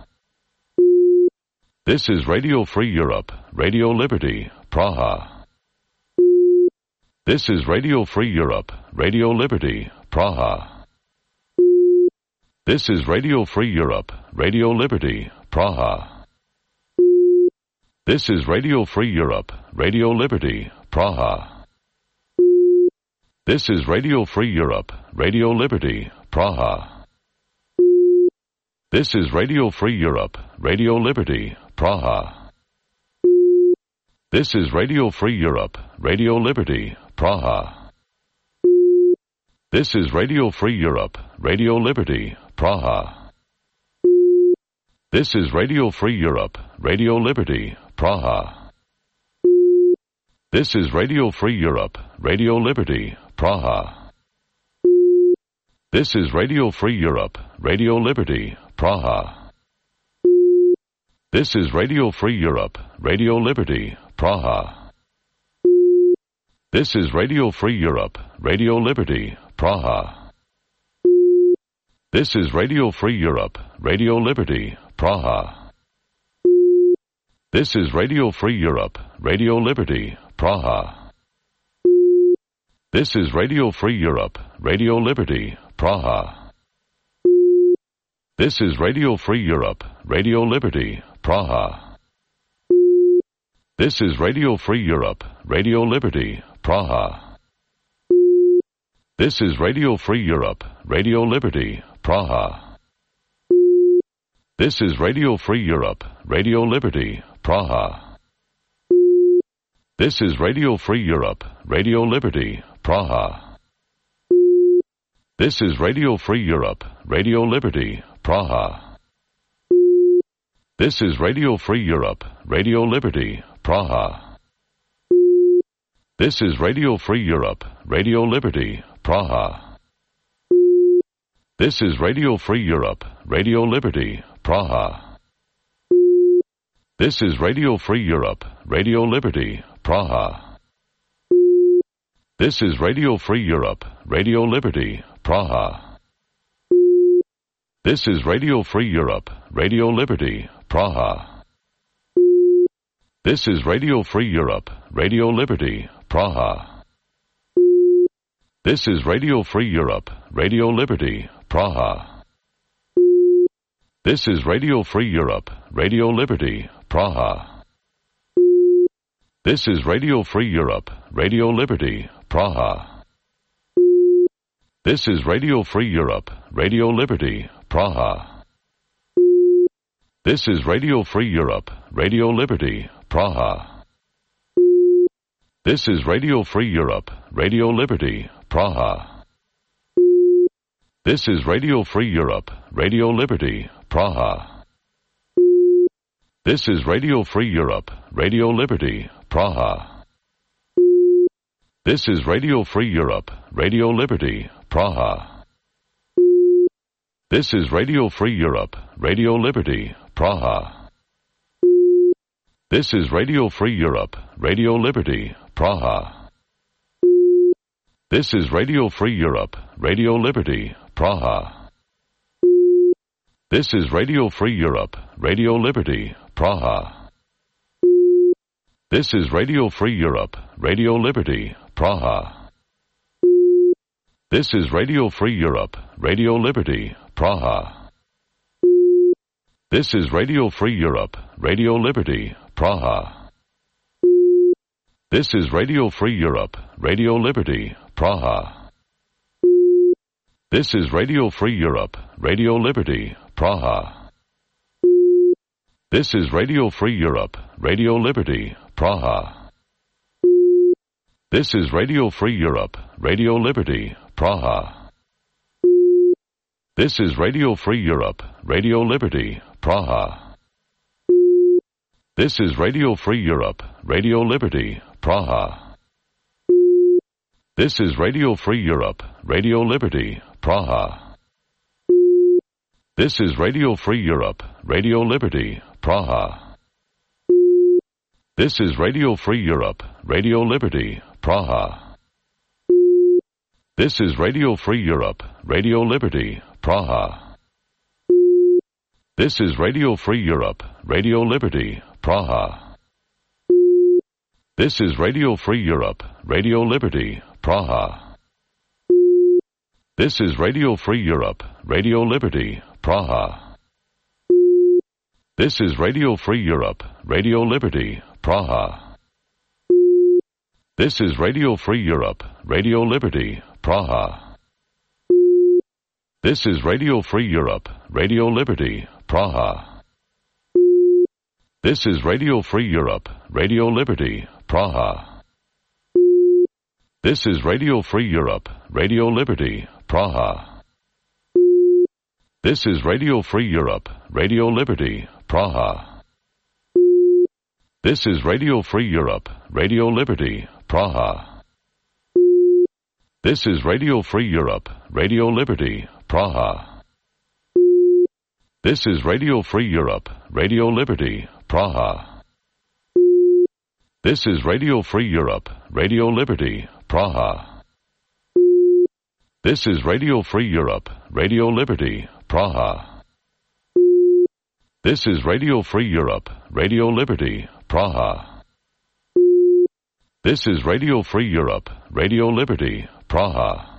This is Radio Free Europe, Radio Liberty, Praha. This is Radio Free Europe, Radio Liberty, Praha. This is Radio Free Europe, Radio Liberty, Praha. This is Radio Free Europe, Radio Liberty, Praha. This is Radio Free Europe, Radio Liberty, Praha. This is Radio Free Europe, Radio Liberty, Praha. This is Radio Free Europe, Radio Liberty, Praha. This is Radio Free Europe, Radio Liberty, Praha. This is Radio Free Europe, Radio Liberty, Praha. This is Radio Free Europe, Radio Liberty, Praha. This is Radio Free Europe, Radio Liberty, Praha. This is Radio Free Europe, Radio Liberty, Praha. This is Radio Free Europe, Radio Liberty, Praha. This is Radio Free Europe, Radio Liberty, Praha. This is Radio Free Europe, Radio Liberty, Praha. This is Radio Free Europe, Radio Liberty, Praha. This is Radio Free Europe, Radio Liberty, Praha. This is Radio Free Europe, Radio Liberty, Praha. This is Radio Free Europe, Radio Liberty, Praha. This is Radio Free Europe, Radio Liberty, Praha. This is Radio Free Europe, Radio Liberty, Praha. This is Radio Free Europe, Radio Liberty, Praha. This is Radio Free Europe, Radio Liberty, Praha. This is Radio Free Europe, Radio Liberty, Praha. This is Radio Free Europe, Radio Liberty, Praha. This is Radio Free Europe, Radio Liberty, Praha. This is Radio Free Europe, Radio Liberty, Praha. This is Radio Free Europe, Radio Liberty, Praha. This is Radio Free Europe, Radio Liberty, Praha. This is Radio Free Europe, Radio Liberty, Praha. This is Radio Free Europe, Radio Liberty, Praha. This is Radio Free Europe, Radio Liberty, Praha. This is Radio Free Europe, Radio Liberty, Praha. This is Radio Free Europe, Radio Liberty, Praha. This is Radio Free Europe, Radio Liberty, Praha. This is Radio Free Europe, Radio Liberty, Praha. This is Radio Free Europe, Radio Liberty, Praha. This is Radio Free Europe, Radio Liberty, Praha. This is Radio Free Europe, Radio Liberty, Praha. This is Radio Free Europe, Radio Liberty, Praha. This is Radio Free Europe, Radio Liberty, Praha. This is Radio Free Europe, Radio Liberty, Praha. This is Radio Free Europe, Radio Liberty, Praha. This is Radio Free Europe, Radio Liberty, Praha. This is Radio Free Europe, Radio Liberty, Praha. This is Radio Free Europe, Radio Liberty, Praha. This is Radio Free Europe, Radio Liberty, Praha. This is Radio Free Europe, Radio Liberty, Praha. This is Radio Free Europe, Radio Liberty, Praha. This is Radio Free Europe, Radio Liberty, Praha. This is Radio Free Europe, Radio Liberty, Praha. This is Radio Free Europe, Radio Liberty, Praha. This is Radio Free Europe, Radio Liberty, Praha. This is Radio Free Europe, Radio Liberty, Praha. This is Radio Free Europe, Radio Liberty, Praha. This is Radio Free Europe, Radio Liberty, Praha. This is Radio Free Europe, Radio Liberty, Praha. This is Radio Free Europe, Radio Liberty, Praha. This is Radio Free Europe, Radio Liberty, Praha. This is Radio Free Europe, Radio Liberty, Praha. This is Radio Free Europe, Radio Liberty, Praha. This is Radio Free Europe, Radio Liberty, Praha. This is Radio Free Europe, Radio Liberty, Praha. This is Radio Free Europe, Radio Liberty, Praha. This is Radio Free Europe, Radio Liberty, Praha. This is Radio Free Europe, Radio Liberty, Praha. This is Radio Free Europe, Radio Liberty, Praha. This is Radio Free Europe, Radio Liberty, Praha. This is Radio Free Europe, Radio Liberty, Praha. This is Radio Free Europe, Radio Liberty, Praha. This is Radio Free Europe, Radio Liberty, Praha.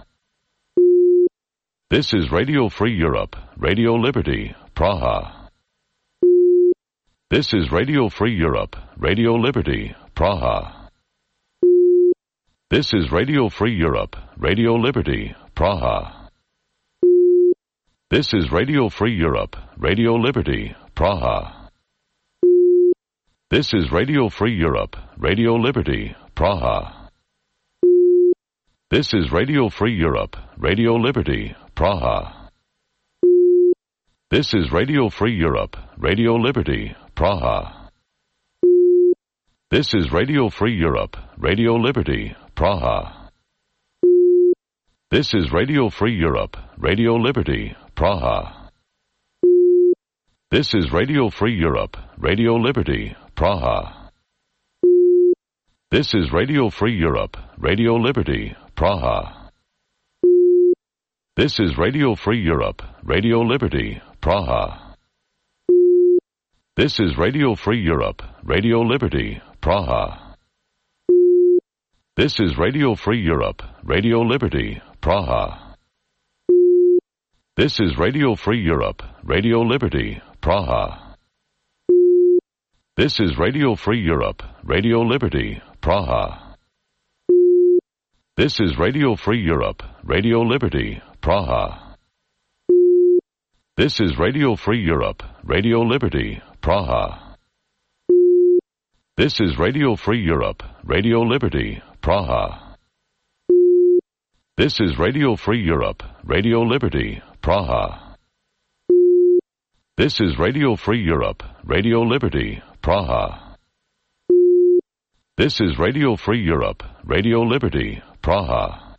This is Radio Free Europe, Radio Liberty, Praha. This is Radio Free Europe, Radio Liberty, Praha. This is Radio Free Europe, Radio Liberty, Praha. This is Radio Free Europe, Radio Liberty, Praha. This is Radio Free Europe, Radio Liberty, Praha. This is Radio Free Europe, Radio Liberty, Praha. This is Radio Free Europe, Radio Liberty, Praha. This is Radio Free Europe, Radio Liberty, Praha. This is Radio Free Europe, Radio Liberty, Praha. This is Radio Free Europe, Radio Liberty, Praha. This is Radio Free Europe, Radio Liberty, Praha. This is Radio Free Europe, Radio Liberty, Praha. This is Radio Free Europe, Radio Liberty, Praha. This is Radio Free Europe, Radio Liberty, Praha. This is Radio Free Europe, Radio Liberty, Praha. This is Radio Free Europe, Radio Liberty, Praha. This is Radio Free Europe, Radio Liberty, Praha. This is Radio Free Europe, Radio Liberty, Praha. This is Radio Free Europe, Radio Liberty, Praha. This is Radio Free Europe, Radio Liberty, Praha. This is Radio Free Europe, Radio Liberty, Praha. This is Radio Free Europe, Radio Liberty, Praha.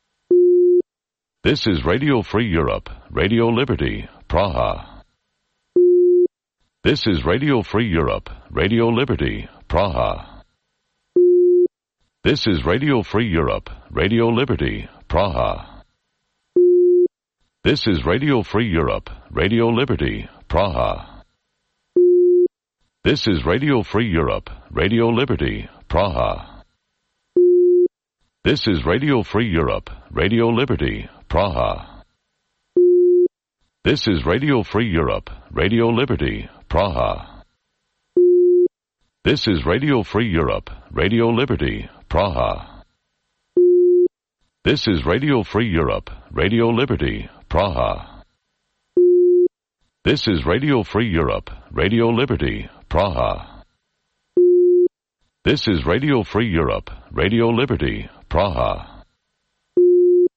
This is Radio Free Europe, Radio Liberty, Praha. This is Radio Free Europe, Radio Liberty, Praha. This is Radio Free Europe, Radio Liberty, Praha. This is Radio Free Europe, Radio Liberty, Praha. This is Radio Free Europe, Radio Liberty, Praha. This is Radio Free Europe, Radio Liberty, Praha. This is Radio Free Europe, Radio Liberty, Praha. This is Radio Free Europe, Radio Liberty, Praha. This is Radio Free Europe, Radio Liberty, Praha. This is Radio Free Europe, Radio Liberty, Praha. This is Radio Free Europe, Radio Liberty, Praha.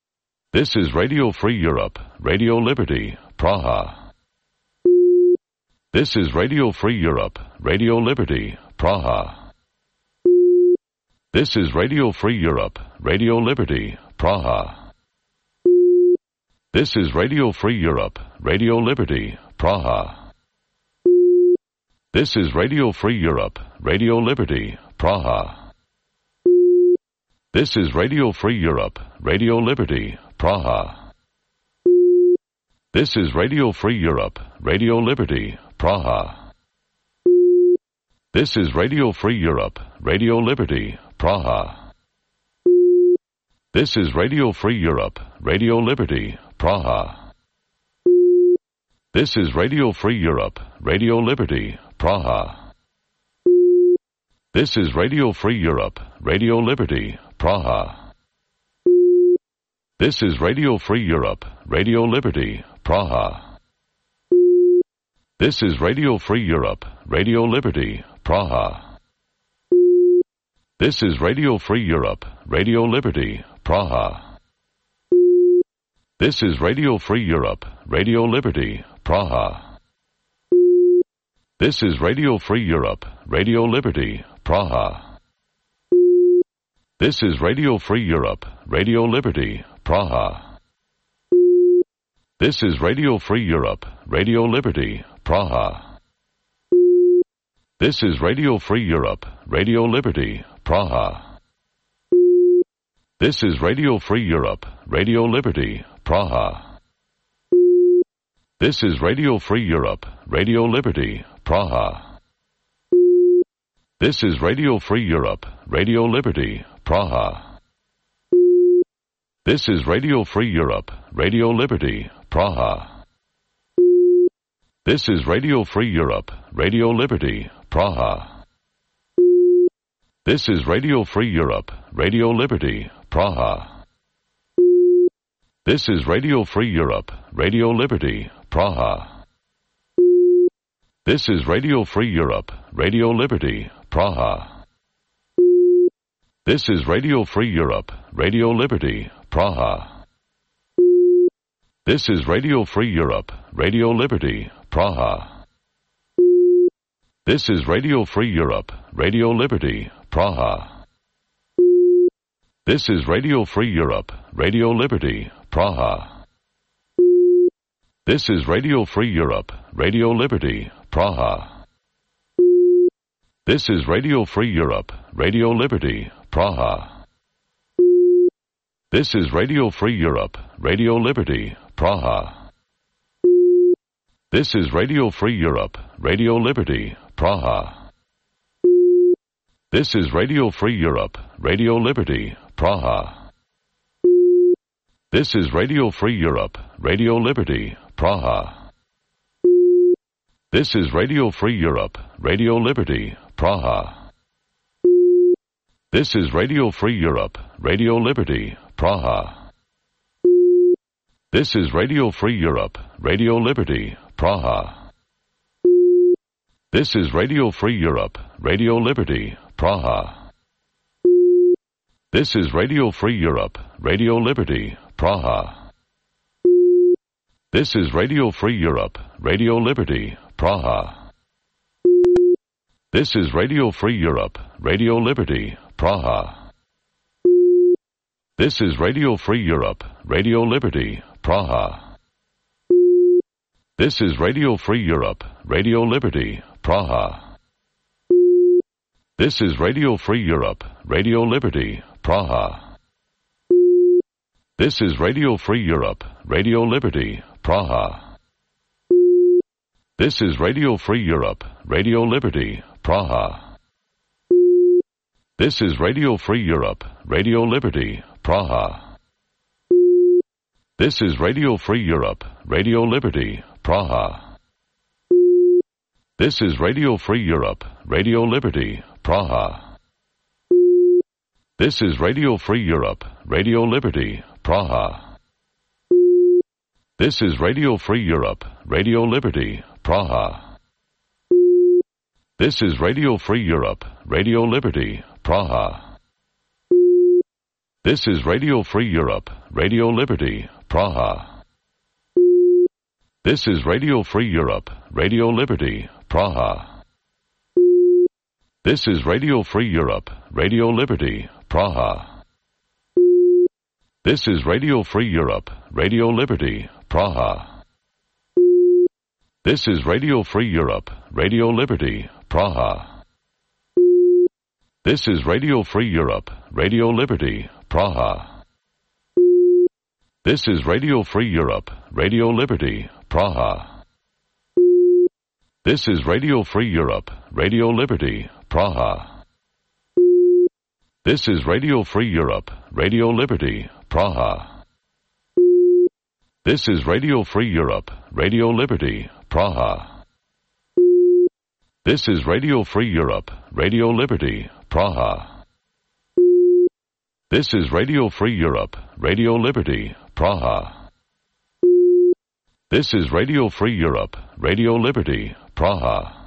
This is Radio Free Europe, Radio Liberty, Praha. This is Radio Free Europe, Radio Liberty, Praha. This is Radio Free Europe, Radio Liberty, Praha. This is Radio Free Europe, Radio Liberty, Praha. This is Radio Free Europe, Radio Liberty, Praha. This is Radio Free Europe, Radio Liberty, Praha. This is Radio Free Europe, Radio Liberty, Praha. This is Radio Free Europe, Radio Liberty, Praha. This is Radio Free Europe, Radio Liberty, Praha. This is Radio Free Europe, Radio Liberty, Praha. This is Radio Free Europe, Radio Liberty, Praha. This is Radio Free Europe, Radio Liberty, Praha. This is Radio Free Europe, Radio Liberty, Praha. This is Radio Free Europe, Radio Liberty, Praha. This is Radio Free Europe, Radio Liberty, Praha. This is Radio Free Europe, Radio Liberty, Praha. This is Radio Free Europe, Radio Liberty, Praha. This is Radio Free Europe, Radio Liberty, Praha. This is Radio Free Europe, Radio Liberty, Praha. This is Radio Free Europe, Radio Liberty, Praha. This is Radio Free Europe, Radio Liberty, Praha. This is Radio Free Europe, Radio Liberty, Praha. This is Radio Free Europe, Radio Liberty, Praha. This is Radio Free Europe, Radio Liberty, Praha. This is Radio Free Europe, Radio Liberty, Praha. This is Radio Free Europe, Radio Liberty, Praha. This is Radio Free Europe, Radio Liberty, Praha. This is Radio Free Europe, Radio Liberty, Praha. This is Radio Free Europe, Radio Liberty, Praha. This is Radio Free Europe, Radio Liberty, Praha. This is Radio Free Europe, Radio Liberty, Praha. This is Radio Free Europe, Radio Liberty, Praha. This is Radio Free Europe, Radio Liberty, Praha. This is Radio Free Europe, Radio Liberty, Praha. This is Radio Free Europe, Radio Liberty, Praha. This is Radio Free Europe, Radio Liberty, Praha. This is Radio Free Europe, Radio Liberty, Praha. This is Radio Free Europe, Radio Liberty, Praha. This is Radio Free Europe, Radio Liberty, Praha. This is Radio Free Europe, Radio Liberty, Praha. This is Radio Free Europe, Radio Liberty, Praha. This is Radio Free Europe, Radio Liberty, Praha. This is Radio Free Europe, Radio Liberty, Praha. This is Radio Free Europe, Radio Liberty, Praha. This is Radio Free Europe, Radio Liberty, Praha. This is Radio Free Europe, Radio Liberty, Praha. This is Radio Free Europe, Radio Liberty, Praha. This is Radio Free Europe, Radio Liberty, Praha. This is Radio Free Europe, Radio Liberty, Praha. This is Radio Free Europe, Radio Liberty, Praha. This is Radio Free Europe, Radio Liberty, Praha. This is Radio Free Europe, Radio Liberty, Praha. This is Radio Free Europe, Radio Liberty, Praha. This is Radio Free Europe, Radio Liberty, Praha. This is Radio Free Europe, Radio Liberty, Praha. This is Radio Free Europe, Radio Liberty, Praha. This is Radio Free Europe, Radio Liberty, Praha. This is Radio Free Europe, Radio Liberty, Praha. This is Radio Free Europe, Radio Liberty, Praha. This is Radio Free Europe, Radio Liberty, Praha. This is Radio Free Europe, Radio Liberty, Praha. This is Radio Free Europe, Radio Liberty, Praha. This is Radio Free Europe, Radio Liberty, Praha. This is Radio Free Europe, Radio Liberty, Praha. This is Radio Free Europe, Radio Liberty, Praha. This is Radio Free Europe, Radio Liberty, Praha. This is Radio Free Europe, Radio Liberty, Praha. This is Radio Free Europe, Radio Liberty, Praha.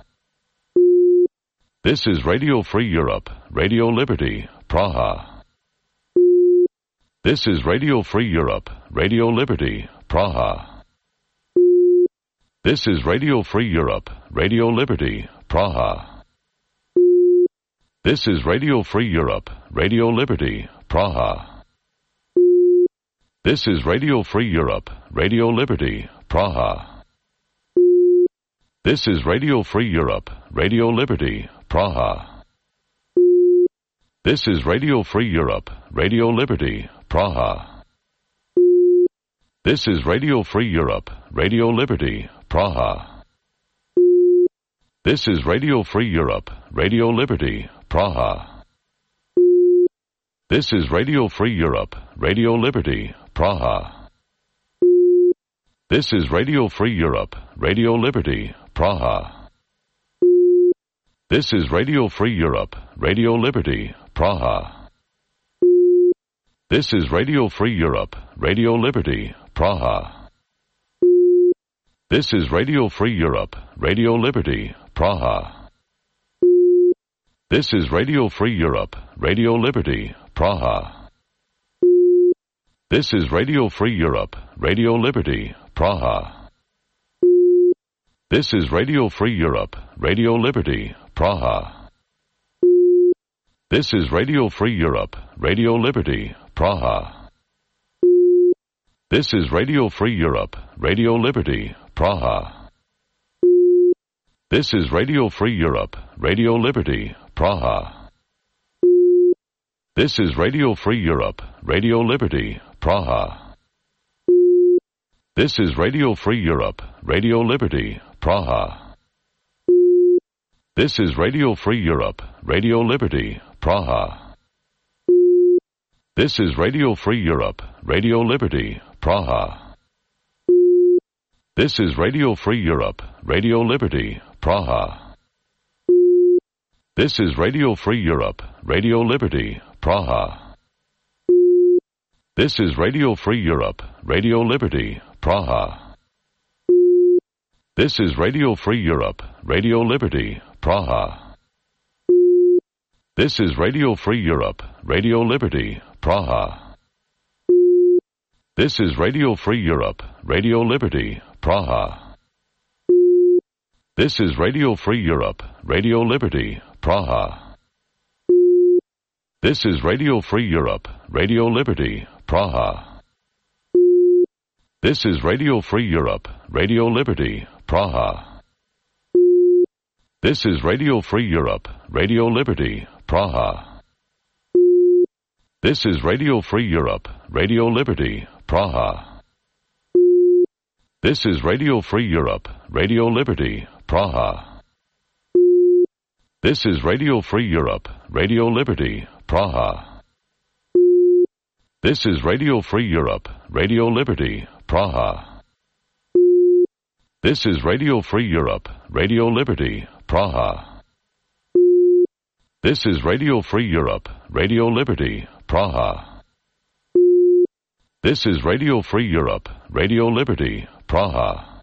This is Radio Free Europe, Radio Liberty, Praha. This is Radio Free Europe, Radio Liberty, Praha. This is Radio Free Europe, Radio Liberty, Praha. This is Radio Free Europe, Radio Liberty, Praha. This is Radio Free Europe, Radio Liberty, Praha. This is Radio Free Europe, Radio Liberty, Praha. This is Radio Free Europe, Radio Liberty, Praha. This is Radio Free Europe, Radio Liberty, Praha. This is Radio Free Europe, Radio Liberty, Praha. This is Radio Free Europe, Radio Liberty, Praha. This is Radio Free Europe, Radio Liberty, Praha. This is Radio Free Europe, Radio Liberty, Praha. This is Radio Free Europe, Radio Liberty, Praha. This is Radio Free Europe, Radio Liberty, Praha. This is Radio Free Europe, Radio Liberty, Praha. This is Radio Free Europe, Radio Liberty, Praha. This is Radio Free Europe, Radio Liberty, Praha. This is Radio Free Europe, Radio Liberty, Praha. This is Radio Free Europe, Radio Liberty, Praha. This is Radio Free Europe, Radio Liberty, Praha. This is Radio Free Europe, Radio Liberty, Praha. This is Radio Free Europe, Radio Liberty, Praha. This is Radio Free Europe, Radio Liberty, Praha. This is Radio Free Europe, Radio Liberty, Praha. This is Radio Free Europe, Radio Liberty, Praha. This is Radio Free Europe, Radio Liberty, Praha. This is Radio Free Europe, Radio Liberty, Praha. This is Radio Free Europe, Radio Liberty, Praha. This is Radio Free Europe, Radio Liberty, Praha. This is Radio Free Europe, Radio Liberty, Praha. This is Radio Free Europe, Radio Liberty, Praha. This is Radio Free Europe, Radio Liberty, Praha. This is Radio Free Europe, Radio Liberty, Praha. This is Radio Free Europe, Radio Liberty, Praha. This is Radio Free Europe, Radio Liberty, Praha. This is Radio Free Europe, Radio Liberty, Praha. This is Radio Free Europe, Radio Liberty, Praha. This is Radio Free Europe, Radio Liberty, Praha. This is Radio Free Europe, Radio Liberty, Praha. This is Radio Free Europe, Radio Liberty, Praha. This is Radio Free Europe, Radio Liberty, Praha.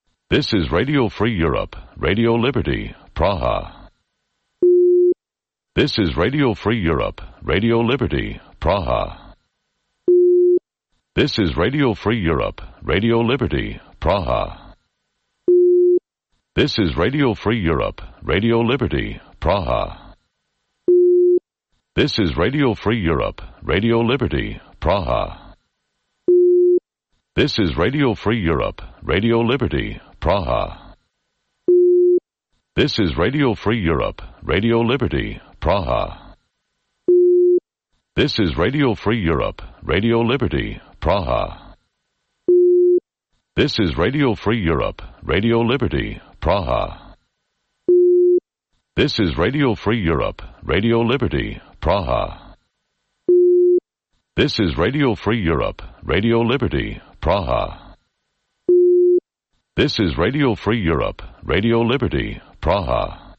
This is Radio Free Europe, Radio Liberty, Praha. This is Radio Free Europe, Radio Liberty, Praha. This is Radio Free Europe, Radio Liberty, Praha. This is Radio Free Europe, Radio Liberty, Praha. This is Radio Free Europe, Radio Liberty, Praha. This is Radio Free Europe, Radio Liberty, Praha. This is Radio Free Europe, Radio Liberty, Praha. This is Radio Free Europe, Radio Liberty, Praha. This is Radio Free Europe, Radio Liberty, Praha. This is Radio Free Europe, Radio Liberty, Praha. This is Radio Free Europe, Radio Liberty, Praha. This is Radio Free Europe, Radio Liberty, Praha.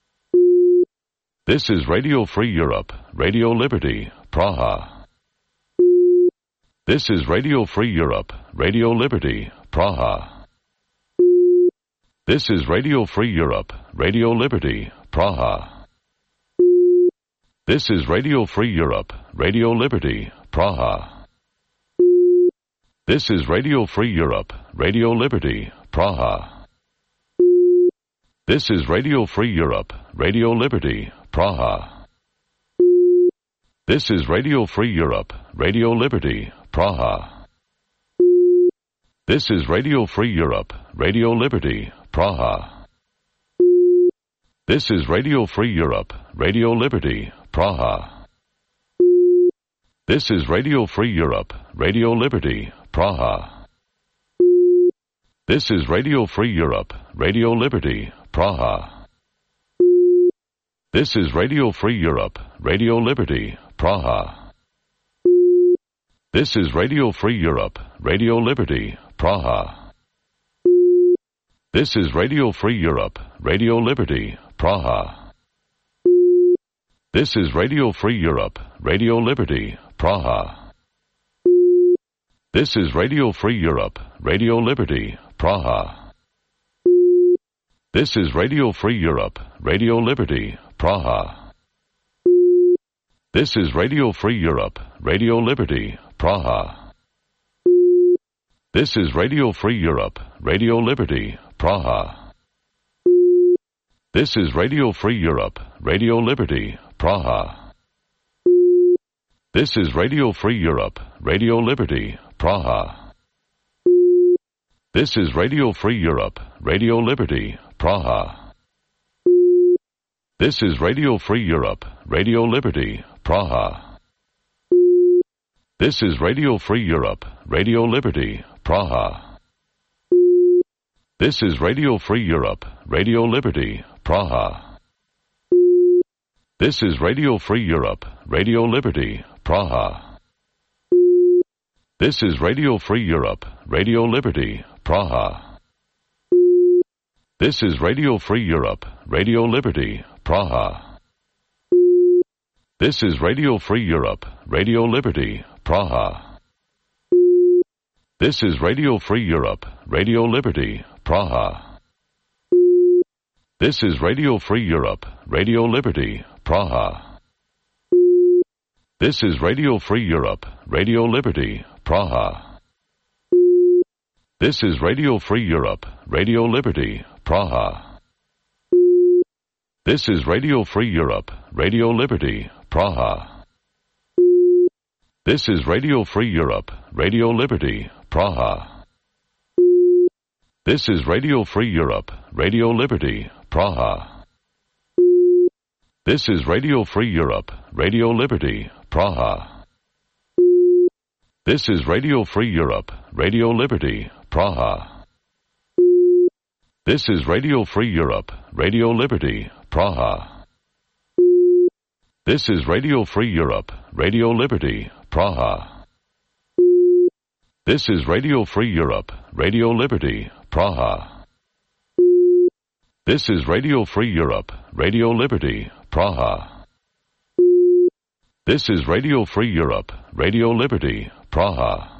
This is Radio Free Europe, Radio Liberty, Praha. This is Radio Free Europe, Radio Liberty, Praha. This is Radio Free Europe, Radio Liberty, Praha. This is Radio Free Europe, Radio Liberty, Praha. This is Radio Free Europe, Radio Liberty, Praha. This is Radio Free Europe, Radio Liberty, Praha. This is Radio Free Europe, Radio Liberty, Praha. This is Radio Free Europe, Radio Liberty, Praha. This is Radio Free Europe, Radio Liberty, Praha. This is Radio Free Europe, Radio Liberty, Praha. This is Radio Free Europe, Radio Liberty, Praha. This is Radio Free Europe, Radio Liberty, Praha. This is Radio Free Europe, Radio Liberty, Praha. This is Radio Free Europe, Radio Liberty, Praha. This is Radio Free Europe, Radio Liberty, Praha. This is Radio Free Europe, Radio Liberty, Praha. This is Radio Free Europe, Radio Liberty, Praha. This is Radio Free Europe, Radio Liberty, Praha. This is Radio Free Europe, Radio Liberty, Praha. This is Radio Free Europe, Radio Liberty, Praha. This is Radio Free Europe, Radio Liberty, Praha. This is Radio Free Europe, Radio Liberty, Praha. This is Radio Free Europe, Radio Liberty, Praha. This is Radio Free Europe, Radio Liberty, Praha. This is Radio Free Europe, Radio Liberty, Praha. This is Radio Free Europe, Radio Liberty, Praha. This is Radio Free Europe, Radio Liberty, Praha. This is Radio Free Europe, Radio Liberty, Praha. This is Radio Free Europe, Radio Liberty, Praha. This is Radio Free Europe, Radio Liberty, Praha. This is Radio Free Europe, Radio Liberty, Praha. This is Radio Free Europe, Radio Liberty, Praha. This is Radio Free Europe, Radio Liberty, Praha. This is Radio Free Europe, Radio Liberty, Praha. This is Radio Free Europe, Radio Liberty, Praha. This is Radio Free Europe, Radio Liberty, Praha. This is Radio Free Europe, Radio Liberty, Praha. This is Radio Free Europe, Radio Liberty, Praha. This is Radio Free Europe, Radio Liberty, Praha. This is Radio Free Europe, Radio Liberty, Praha. This is Radio Free Europe, Radio Liberty, Praha. This is Radio Free Europe, Radio Liberty, Praha. This is Radio Free Europe, Radio Liberty, Praha.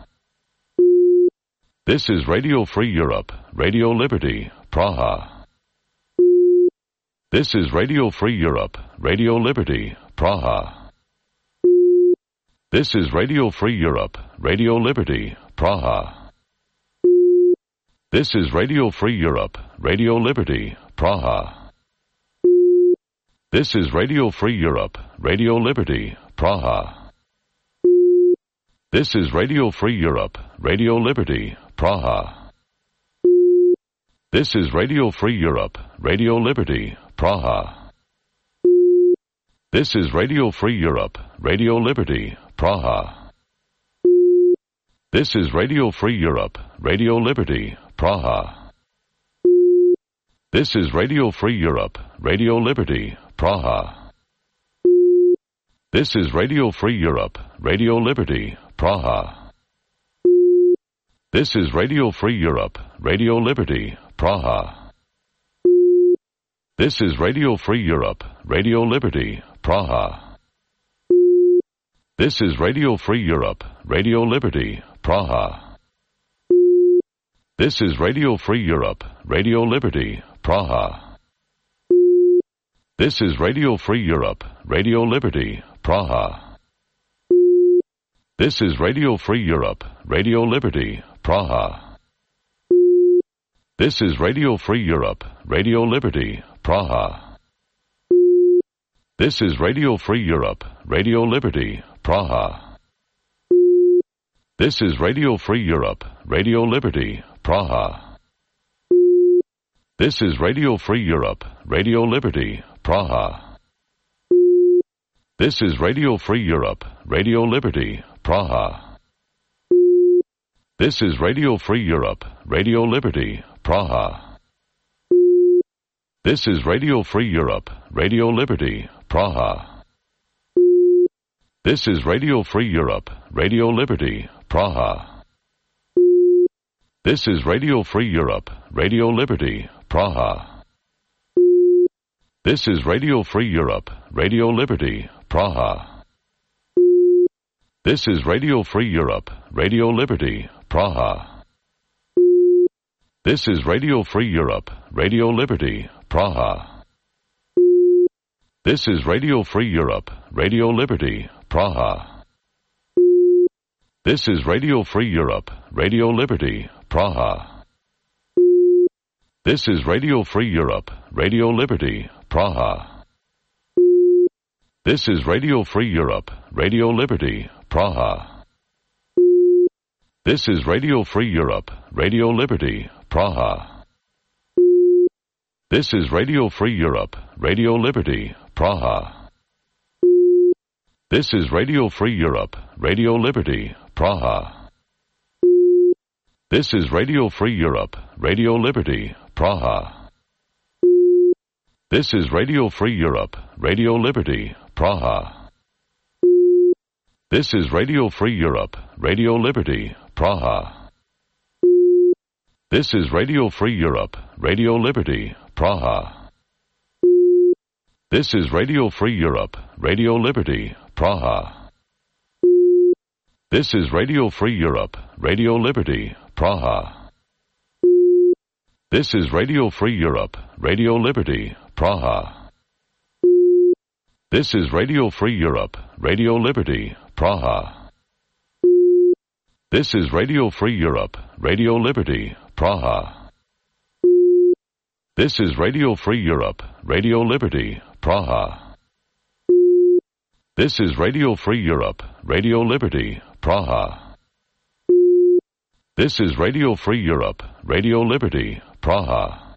This is Radio Free Europe, Radio Liberty, Praha. This is Radio Free Europe, Radio Liberty, Praha. This is Radio Free Europe, Radio Liberty, Praha. This is Radio Free Europe, Radio Liberty, Praha. This is Radio Free Europe, Radio Liberty, Praha. This is Radio Free Europe, Radio Liberty, Praha. This is Radio Free Europe, Radio Liberty, Praha. This is Radio Free Europe, Radio Liberty, Praha. This is Radio Free Europe, Radio Liberty, Praha. This is Radio Free Europe, Radio Liberty, Praha. This is Radio Free Europe, Radio Liberty, Praha. This is Radio Free Europe, Radio Liberty, Praha. This is Radio Free Europe, Radio Liberty, Praha. This is Radio Free Europe, Radio Liberty, Praha. This is Radio Free Europe, Radio Liberty, Praha. This is Radio Free Europe, Radio Liberty, Praha. This is Radio Free Europe, Radio Liberty, Praha. This is Radio Free Europe, Radio Liberty, Praha. This is Radio Free Europe, Radio Liberty, Praha. This is Radio Free Europe, Radio Liberty, Praha. This is Radio Free Europe, Radio Liberty, Praha. This is Radio Free Europe, Radio Liberty, Praha. This is Radio Free Europe, Radio Liberty, Praha. This is Radio Free Europe, Radio Liberty, Praha. This is Radio Free Europe, Radio Liberty, Praha. This is Radio Free Europe, Radio Liberty, Praha. This is Radio Free Europe, Radio Liberty, Praha. This is Radio Free Europe, Radio Liberty, Praha. This is Radio Free Europe, Radio Liberty, Praha. This is Radio Free Europe, Radio Liberty, Praha. This is Radio Free Europe, Radio Liberty, Praha. This is Radio Free Europe, Radio Liberty, Praha. This is Radio Free Europe, Radio Liberty, Praha. This is Radio Free Europe, Radio Liberty, Praha. This is Radio Free Europe, Radio Liberty, Praha. This is Radio Free Europe, Radio Liberty, Praha. This is Radio Free Europe, Radio Liberty, Praha. This is Radio Free Europe, Radio Liberty, Praha. This is Radio Free Europe, Radio Liberty, Praha. This is Radio Free Europe, Radio Liberty, Praha. This is Radio Free Europe, Radio Liberty, Praha. This is Radio Free Europe, Radio Liberty, Praha. This is Radio Free Europe, Radio Liberty, Praha. This is Radio Free Europe, Radio Liberty, Praha. This is Radio Free Europe, Radio Liberty, Praha. This is Radio Free Europe, Radio Liberty, Praha. This is Radio Free Europe, Radio Liberty, Praha. This is Radio Free Europe, Radio Liberty, Praha.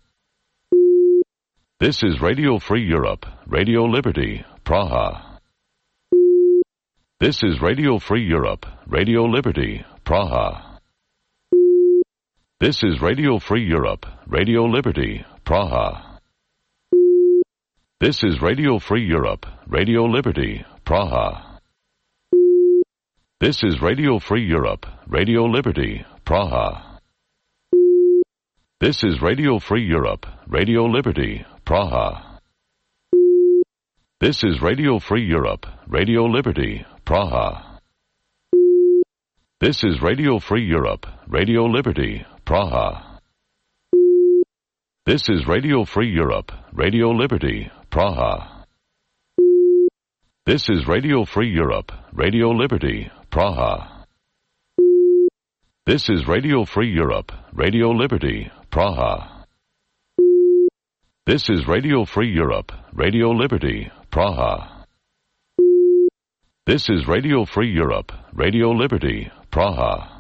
This is Radio Free Europe, Radio Liberty, Praha. This is Radio Free Europe, Radio Liberty, Praha. This is Radio Free Europe, Radio Liberty, Praha. This is Radio Free Europe, Radio Liberty, Praha. This is Radio Free Europe, Radio Liberty, Praha. This is Radio Free Europe, Radio Liberty, Praha. This is Radio Free Europe, Radio Liberty, Praha. This is Radio Free Europe, Radio Liberty, Praha. This is Radio Free Europe, Radio Liberty, Praha. This is Radio Free Europe, Radio Liberty, Praha. This is Radio Free Europe, Radio Liberty, Praha. This is Radio Free Europe, Radio Liberty, Praha. This is Radio Free Europe, Radio Liberty, Praha.